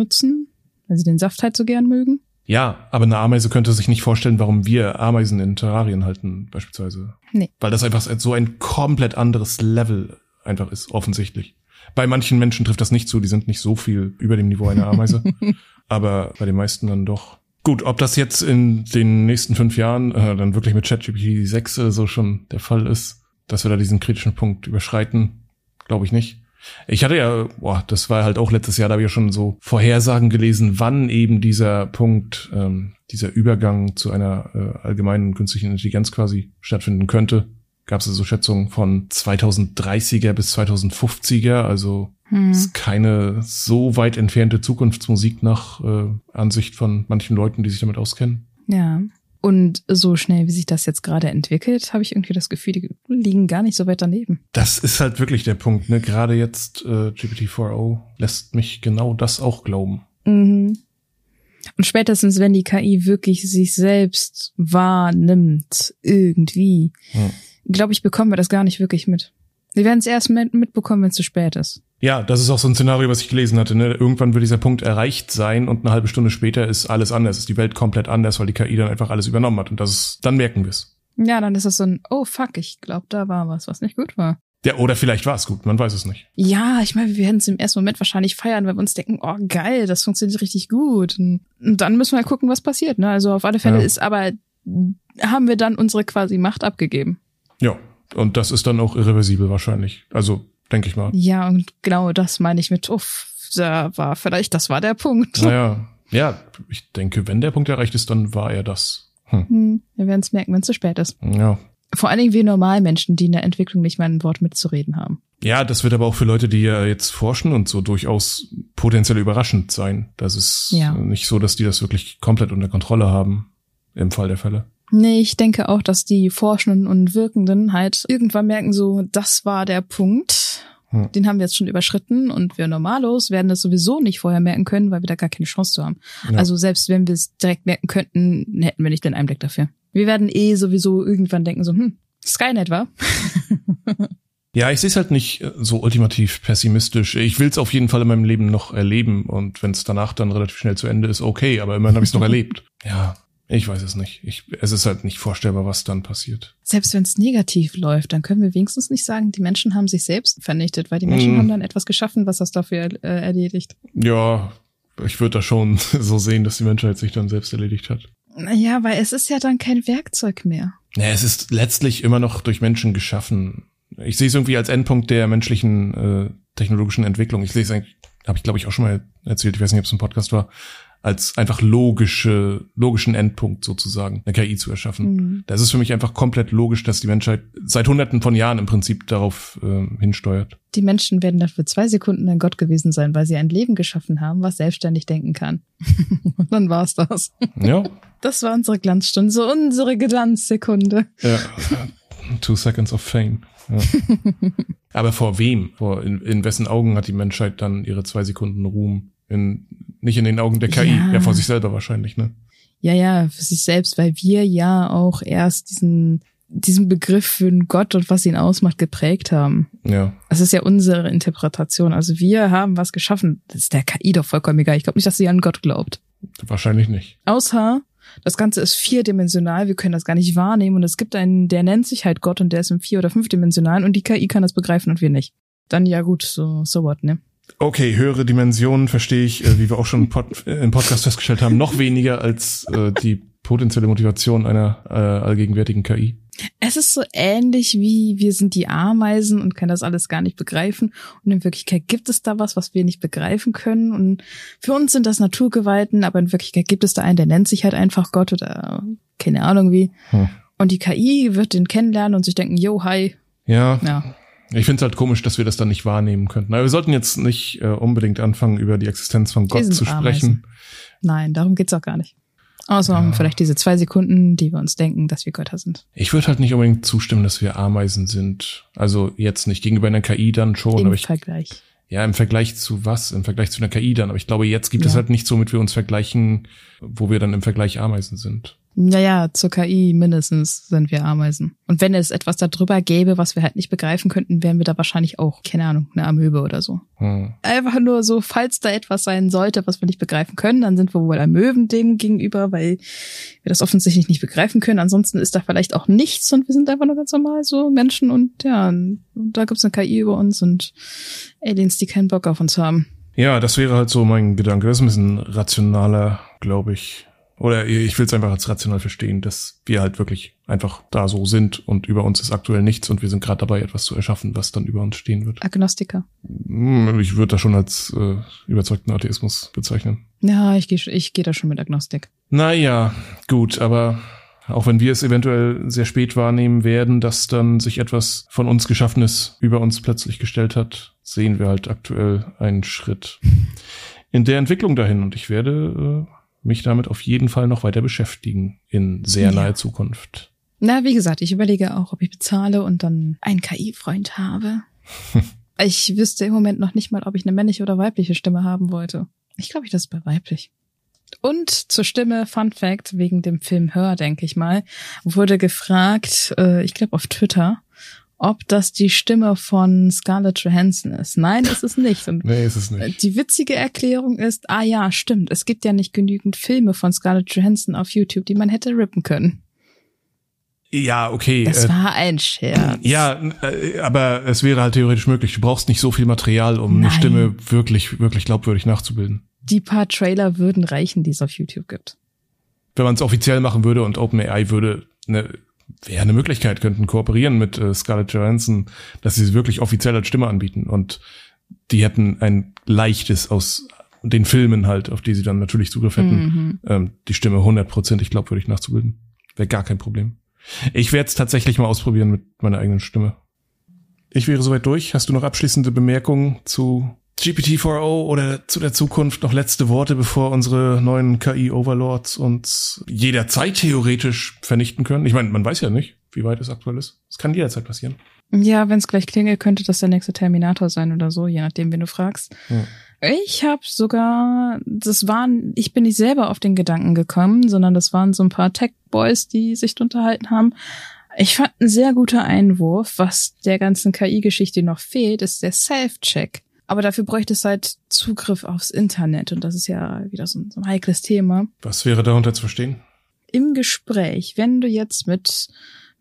Speaker 3: den Saft halt so gern mögen.
Speaker 1: Ja, aber eine Ameise könnte sich nicht vorstellen, warum wir Ameisen in Terrarien halten, beispielsweise.
Speaker 3: Nee.
Speaker 1: Weil das einfach so ein komplett anderes Level einfach ist, offensichtlich. Bei manchen Menschen trifft das nicht zu, die sind nicht so viel über dem Niveau einer Ameise. Aber bei den meisten dann doch. Gut, ob das jetzt in den nächsten 5 Jahren dann wirklich mit ChatGPT 6 so schon der Fall ist, dass wir da diesen kritischen Punkt überschreiten, glaube ich nicht. Ich hatte ja, das war halt auch letztes Jahr, da habe ich ja schon so Vorhersagen gelesen, wann eben dieser Punkt, dieser Übergang zu einer allgemeinen künstlichen Intelligenz quasi stattfinden könnte. Gab es also Schätzungen von 2030er bis 2050er, also ist keine so weit entfernte Zukunftsmusik nach Ansicht von manchen Leuten, die sich damit auskennen.
Speaker 3: Ja, und so schnell, wie sich das jetzt gerade entwickelt, habe ich irgendwie das Gefühl, die liegen gar nicht so weit daneben.
Speaker 1: Das ist halt wirklich der Punkt, ne? Gerade jetzt GPT-4o lässt mich genau das auch glauben.
Speaker 3: Mhm. Und spätestens, wenn die KI wirklich sich selbst wahrnimmt, irgendwie, glaube ich, bekommen wir das gar nicht wirklich mit. Wir werden es erst mitbekommen, wenn es zu spät ist.
Speaker 1: Ja, das ist auch so ein Szenario, was ich gelesen hatte. Ne? Irgendwann wird dieser Punkt erreicht sein und eine halbe Stunde später ist alles anders, ist die Welt komplett anders, weil die KI dann einfach alles übernommen hat. Und dann merken wir es.
Speaker 3: Ja, dann ist das so ein, oh fuck, ich glaube, da war was nicht gut war.
Speaker 1: Ja, oder vielleicht war es gut, man weiß es nicht.
Speaker 3: Ja, ich meine, wir werden es im ersten Moment wahrscheinlich feiern, weil wir uns denken, oh geil, das funktioniert richtig gut. Und dann müssen wir gucken, was passiert. Ne? Also auf alle Fälle haben wir dann unsere quasi Macht abgegeben.
Speaker 1: Ja, und das ist dann auch irreversibel wahrscheinlich. Also, denke ich mal.
Speaker 3: Ja, und genau das meine ich mit, das war der Punkt.
Speaker 1: Naja, ja, ich denke, wenn der Punkt erreicht ist, dann war er das.
Speaker 3: Wir werden es merken, wenn es zu spät ist.
Speaker 1: Ja.
Speaker 3: Vor allen Dingen wir Normalmenschen, die in der Entwicklung nicht mal ein Wort mitzureden haben.
Speaker 1: Ja, das wird aber auch für Leute, die ja jetzt forschen und so durchaus potenziell überraschend sein. Das ist nicht so, dass die das wirklich komplett unter Kontrolle haben, im Fall der Fälle.
Speaker 3: Nee, ich denke auch, dass die Forschenden und Wirkenden halt irgendwann merken so, das war der Punkt, den haben wir jetzt schon überschritten und wir Normalos werden das sowieso nicht vorher merken können, weil wir da gar keine Chance zu haben. Ja. Also selbst wenn wir es direkt merken könnten, hätten wir nicht den Einblick dafür. Wir werden sowieso irgendwann denken so, Skynet war.
Speaker 1: Ja, ich sehe es halt nicht so ultimativ pessimistisch. Ich will es auf jeden Fall in meinem Leben noch erleben und wenn es danach dann relativ schnell zu Ende ist, okay, aber immerhin habe ich es noch erlebt. Ja. Ich weiß es nicht. Es ist halt nicht vorstellbar, was dann passiert.
Speaker 3: Selbst wenn es negativ läuft, dann können wir wenigstens nicht sagen, die Menschen haben sich selbst vernichtet, weil die Menschen haben dann etwas geschaffen, was das dafür erledigt.
Speaker 1: Ja, ich würde da schon so sehen, dass die Menschheit sich dann selbst erledigt hat.
Speaker 3: Ja, weil es ist ja dann kein Werkzeug mehr.
Speaker 1: Ja, es ist letztlich immer noch durch Menschen geschaffen. Ich sehe es irgendwie als Endpunkt der menschlichen technologischen Entwicklung. Ich sehe es eigentlich, habe ich glaube ich auch schon mal erzählt, ich weiß nicht, ob es ein Podcast war, als einfach logischen Endpunkt sozusagen, eine KI zu erschaffen. Das ist für mich einfach komplett logisch, dass die Menschheit seit Hunderten von Jahren im Prinzip darauf hinsteuert. Die
Speaker 3: Menschen werden dann für 2 Sekunden ein Gott gewesen sein, weil sie ein Leben geschaffen haben, was selbstständig denken kann. Und dann war's das.
Speaker 1: Ja.
Speaker 3: Das war unsere Glanzstunde, so unsere Glanzsekunde.
Speaker 1: Ja, 2 seconds of fame. Ja. Aber vor wem? In wessen Augen hat die Menschheit dann ihre 2 Sekunden Ruhm? Nicht in den Augen der KI, ja vor sich selber wahrscheinlich, ne?
Speaker 3: Ja, für sich selbst, weil wir ja auch erst diesen diesen Begriff für einen Gott und was ihn ausmacht geprägt haben.
Speaker 1: Ja.
Speaker 3: Das ist ja unsere Interpretation. Also wir haben was geschaffen. Das ist der KI doch vollkommen egal. Ich glaube nicht, dass sie an Gott glaubt.
Speaker 1: Wahrscheinlich nicht.
Speaker 3: Außer, das Ganze ist 4-dimensional. Wir können das gar nicht wahrnehmen. Und es gibt einen, der nennt sich halt Gott und der ist im 4- oder 5-dimensionalen und die KI kann das begreifen und wir nicht. Dann ja gut, so what, ne?
Speaker 1: Okay, höhere Dimensionen verstehe ich, wie wir auch schon im Podcast festgestellt haben, noch weniger als die potenzielle Motivation einer allgegenwärtigen KI.
Speaker 3: Es ist so ähnlich wie wir sind die Ameisen und können das alles gar nicht begreifen. Und in Wirklichkeit gibt es da was wir nicht begreifen können. Und für uns sind das Naturgewalten, aber in Wirklichkeit gibt es da einen, der nennt sich halt einfach Gott oder keine Ahnung wie. Und die KI wird den kennenlernen und sich denken, yo, hi.
Speaker 1: Ja. Ich finde es halt komisch, dass wir das dann nicht wahrnehmen könnten. Aber wir sollten jetzt nicht unbedingt anfangen, über die Existenz von Gott zu sprechen.
Speaker 3: Nein, darum geht's auch gar nicht. Außer vielleicht diese 2 Sekunden, die wir uns denken, dass wir Götter sind.
Speaker 1: Ich würde halt nicht unbedingt zustimmen, dass wir Ameisen sind. Also jetzt nicht gegenüber einer KI dann schon.
Speaker 3: Im Vergleich.
Speaker 1: Ja, im Vergleich zu was? Im Vergleich zu einer KI dann. Aber ich glaube, jetzt gibt es halt nichts, womit wir uns vergleichen, wo wir dann im Vergleich Ameisen sind.
Speaker 3: Ja, zur KI mindestens sind wir Ameisen. Und wenn es etwas da drüber gäbe, was wir halt nicht begreifen könnten, wären wir da wahrscheinlich auch, keine Ahnung, eine Amöbe oder so. Einfach nur so, falls da etwas sein sollte, was wir nicht begreifen können, dann sind wir wohl Amöben dem gegenüber, weil wir das offensichtlich nicht begreifen können. Ansonsten ist da vielleicht auch nichts und wir sind einfach nur ganz normal so Menschen und ja, und da gibt's eine KI über uns und Aliens, die keinen Bock auf uns haben.
Speaker 1: Ja, das wäre halt so mein Gedanke. Das ist ein bisschen rationaler, glaube ich. Oder ich will es einfach als rational verstehen, dass wir halt wirklich einfach da so sind und über uns ist aktuell nichts und wir sind gerade dabei, etwas zu erschaffen, was dann über uns stehen wird.
Speaker 3: Agnostiker.
Speaker 1: Ich würde das schon als überzeugten Atheismus bezeichnen.
Speaker 3: Ja, ich geh da schon mit Agnostik.
Speaker 1: Naja, gut, aber auch wenn wir es eventuell sehr spät wahrnehmen werden, dass dann sich etwas von uns Geschaffenes über uns plötzlich gestellt hat, sehen wir halt aktuell einen Schritt in der Entwicklung dahin und ich werde mich damit auf jeden Fall noch weiter beschäftigen in sehr naher Zukunft.
Speaker 3: Na, wie gesagt, ich überlege auch, ob ich bezahle und dann einen KI-Freund habe. Ich wüsste im Moment noch nicht mal, ob ich eine männliche oder weibliche Stimme haben wollte. Ich glaube, das ist bei weiblich. Und zur Stimme, Fun Fact, wegen dem Film Her, denke ich mal, wurde gefragt, ich glaube auf Twitter, ob das die Stimme von Scarlett Johansson ist. Nein, ist es nicht. Und
Speaker 1: nee, ist es nicht.
Speaker 3: Die witzige Erklärung ist, ja, stimmt, es gibt ja nicht genügend Filme von Scarlett Johansson auf YouTube, die man hätte rippen können.
Speaker 1: Ja, okay.
Speaker 3: Das war ein Scherz.
Speaker 1: Ja, aber es wäre halt theoretisch möglich. Du brauchst nicht so viel Material, um eine Stimme wirklich, wirklich glaubwürdig nachzubilden.
Speaker 3: Die paar Trailer würden reichen, die es auf YouTube gibt.
Speaker 1: Wenn man es offiziell machen würde und OpenAI wäre eine Möglichkeit, könnten kooperieren mit Scarlett Johansson, dass sie wirklich offiziell als Stimme anbieten und die hätten ein leichtes aus den Filmen halt, auf die sie dann natürlich Zugriff hätten, die Stimme 100% glaubwürdig nachzubilden. Wäre gar kein Problem. Ich werde es tatsächlich mal ausprobieren mit meiner eigenen Stimme. Ich wäre soweit durch. Hast du noch abschließende Bemerkungen zu GPT-4o oder zu der Zukunft? Noch letzte Worte, bevor unsere neuen KI-Overlords uns jederzeit theoretisch vernichten können? Ich meine, man weiß ja nicht, wie weit es aktuell ist. Es kann jederzeit passieren.
Speaker 3: Ja, wenn es gleich klingelt, könnte das der nächste Terminator sein oder so, je nachdem, wen du fragst. Ja. Ich habe sogar, ich bin nicht selber auf den Gedanken gekommen, sondern das waren so ein paar Tech-Boys, die sich unterhalten haben. Ich fand ein sehr guter Einwurf, was der ganzen KI-Geschichte noch fehlt, ist der Self-Check. Aber dafür bräuchte es halt Zugriff aufs Internet und das ist ja wieder so ein heikles Thema.
Speaker 1: Was wäre darunter zu verstehen?
Speaker 3: Im Gespräch, wenn du jetzt mit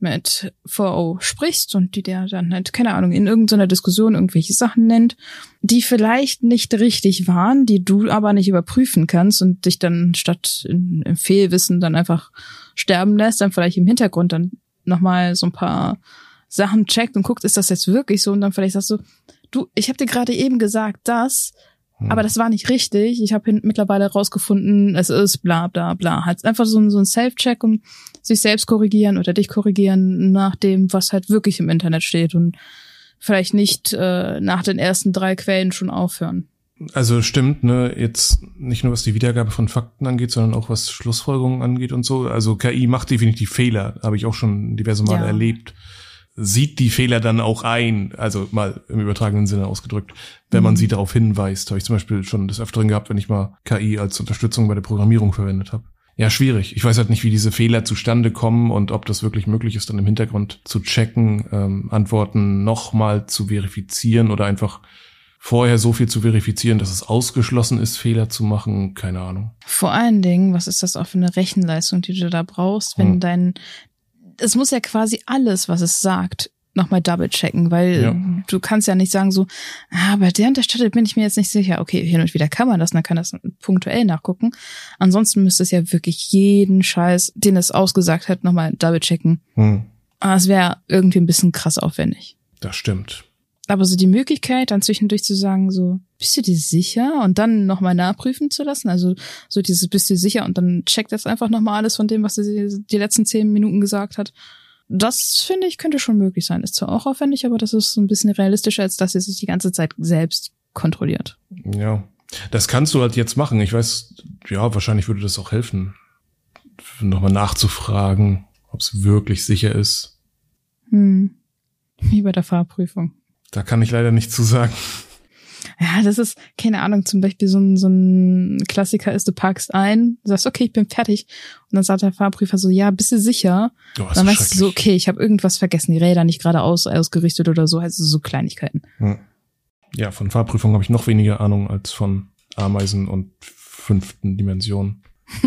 Speaker 3: 4o sprichst und die der dann halt, keine Ahnung, in irgendeiner Diskussion irgendwelche Sachen nennt, die vielleicht nicht richtig waren, die du aber nicht überprüfen kannst und dich dann statt im Fehlwissen dann einfach sterben lässt, dann vielleicht im Hintergrund dann nochmal so ein paar Sachen checkt und guckt, ist das jetzt wirklich so und dann vielleicht sagst du, ich habe dir gerade eben gesagt, aber das war nicht richtig. Ich habe mittlerweile rausgefunden, es ist bla bla bla. Halt einfach so ein Self-Check und sich selbst korrigieren oder dich korrigieren nach dem, was halt wirklich im Internet steht und vielleicht nicht nach den ersten 3 Quellen schon aufhören.
Speaker 1: Also stimmt, ne, jetzt nicht nur was die Wiedergabe von Fakten angeht, sondern auch was Schlussfolgerungen angeht und so. Also KI macht definitiv Fehler, habe ich auch schon diverse Male erlebt. Sieht die Fehler dann auch ein, also mal im übertragenen Sinne ausgedrückt, wenn man sie darauf hinweist. Habe ich zum Beispiel schon des Öfteren gehabt, wenn ich mal KI als Unterstützung bei der Programmierung verwendet habe. ja, schwierig. Ich weiß halt nicht, wie diese Fehler zustande kommen und ob das wirklich möglich ist, dann im Hintergrund zu checken, Antworten nochmal zu verifizieren oder einfach vorher so viel zu verifizieren, dass es ausgeschlossen ist, Fehler zu machen. Keine Ahnung.
Speaker 3: Vor allen Dingen, was ist das auch für eine Rechenleistung, die du da brauchst, wenn es muss ja quasi alles, was es sagt, nochmal double checken, weil du kannst ja nicht sagen so, bei der und der Stelle bin ich mir jetzt nicht sicher. Okay, hin und wieder kann man das, dann kann das punktuell nachgucken. Ansonsten müsste es ja wirklich jeden Scheiß, den es ausgesagt hat, nochmal double checken. Aber es wäre irgendwie ein bisschen krass aufwendig.
Speaker 1: Das stimmt.
Speaker 3: Aber so die Möglichkeit, dann zwischendurch zu sagen so, bist du dir sicher? Und dann nochmal nachprüfen zu lassen. Also so dieses, bist du dir sicher? Und dann checkt das einfach nochmal alles von dem, was er die letzten 10 Minuten gesagt hat. Das, finde ich, könnte schon möglich sein. Ist zwar auch aufwendig, aber das ist so ein bisschen realistischer, als dass er sich die ganze Zeit selbst kontrolliert.
Speaker 1: Ja, das kannst du halt jetzt machen. Ich weiß, ja, wahrscheinlich würde das auch helfen, nochmal nachzufragen, ob es wirklich sicher ist.
Speaker 3: Wie bei der Fahrprüfung.
Speaker 1: Da kann ich leider nichts zu sagen.
Speaker 3: Ja, das ist, keine Ahnung, zum Beispiel so ein Klassiker ist, du parkst ein, du sagst, okay, ich bin fertig. Und dann sagt der Fahrprüfer so, ja, bist du sicher?
Speaker 1: Oh,
Speaker 3: dann weißt du so, okay, ich habe irgendwas vergessen, die Räder nicht gerade ausgerichtet oder so, also so Kleinigkeiten.
Speaker 1: Ja, von Fahrprüfung habe ich noch weniger Ahnung als von Ameisen und 5. Dimension.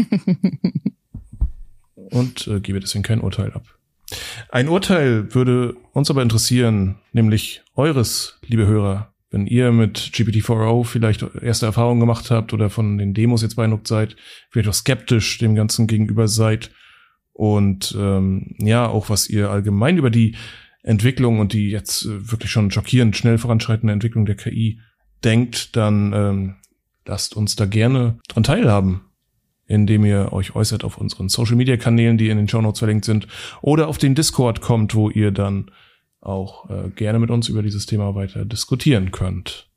Speaker 1: Und gebe deswegen kein Urteil ab. Ein Urteil würde uns aber interessieren, nämlich eures, liebe Hörer. Wenn ihr mit GPT-4o vielleicht erste Erfahrungen gemacht habt oder von den Demos jetzt beeindruckt seid, vielleicht auch skeptisch dem Ganzen gegenüber seid und auch was ihr allgemein über die Entwicklung und die jetzt wirklich schon schockierend schnell voranschreitende Entwicklung der KI denkt, dann lasst uns da gerne dran teilhaben, indem ihr euch äußert auf unseren Social-Media-Kanälen, die in den Shownotes verlinkt sind, oder auf den Discord kommt, wo ihr dann auch gerne mit uns über dieses Thema weiter diskutieren könnt.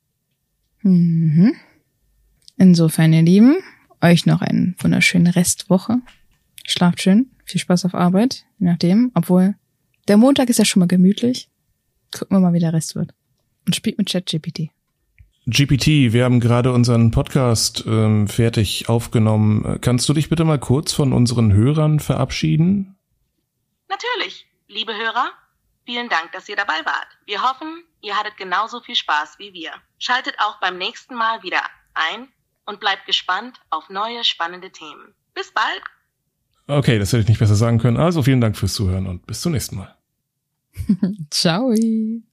Speaker 3: Insofern, ihr Lieben, euch noch eine wunderschöne Restwoche. Schlaft schön, viel Spaß auf Arbeit, je nachdem. Obwohl, der Montag ist ja schon mal gemütlich. Gucken wir mal, wie der Rest wird. Und spielt mit ChatGPT.
Speaker 1: GPT, wir haben gerade unseren Podcast fertig aufgenommen. Kannst du dich bitte mal kurz von unseren Hörern verabschieden?
Speaker 2: Natürlich, liebe Hörer. Vielen Dank, dass ihr dabei wart. Wir hoffen, ihr hattet genauso viel Spaß wie wir. Schaltet auch beim nächsten Mal wieder ein und bleibt gespannt auf neue spannende Themen. Bis bald!
Speaker 1: Okay, das hätte ich nicht besser sagen können. Also vielen Dank fürs Zuhören und bis zum nächsten Mal.
Speaker 3: Ciao!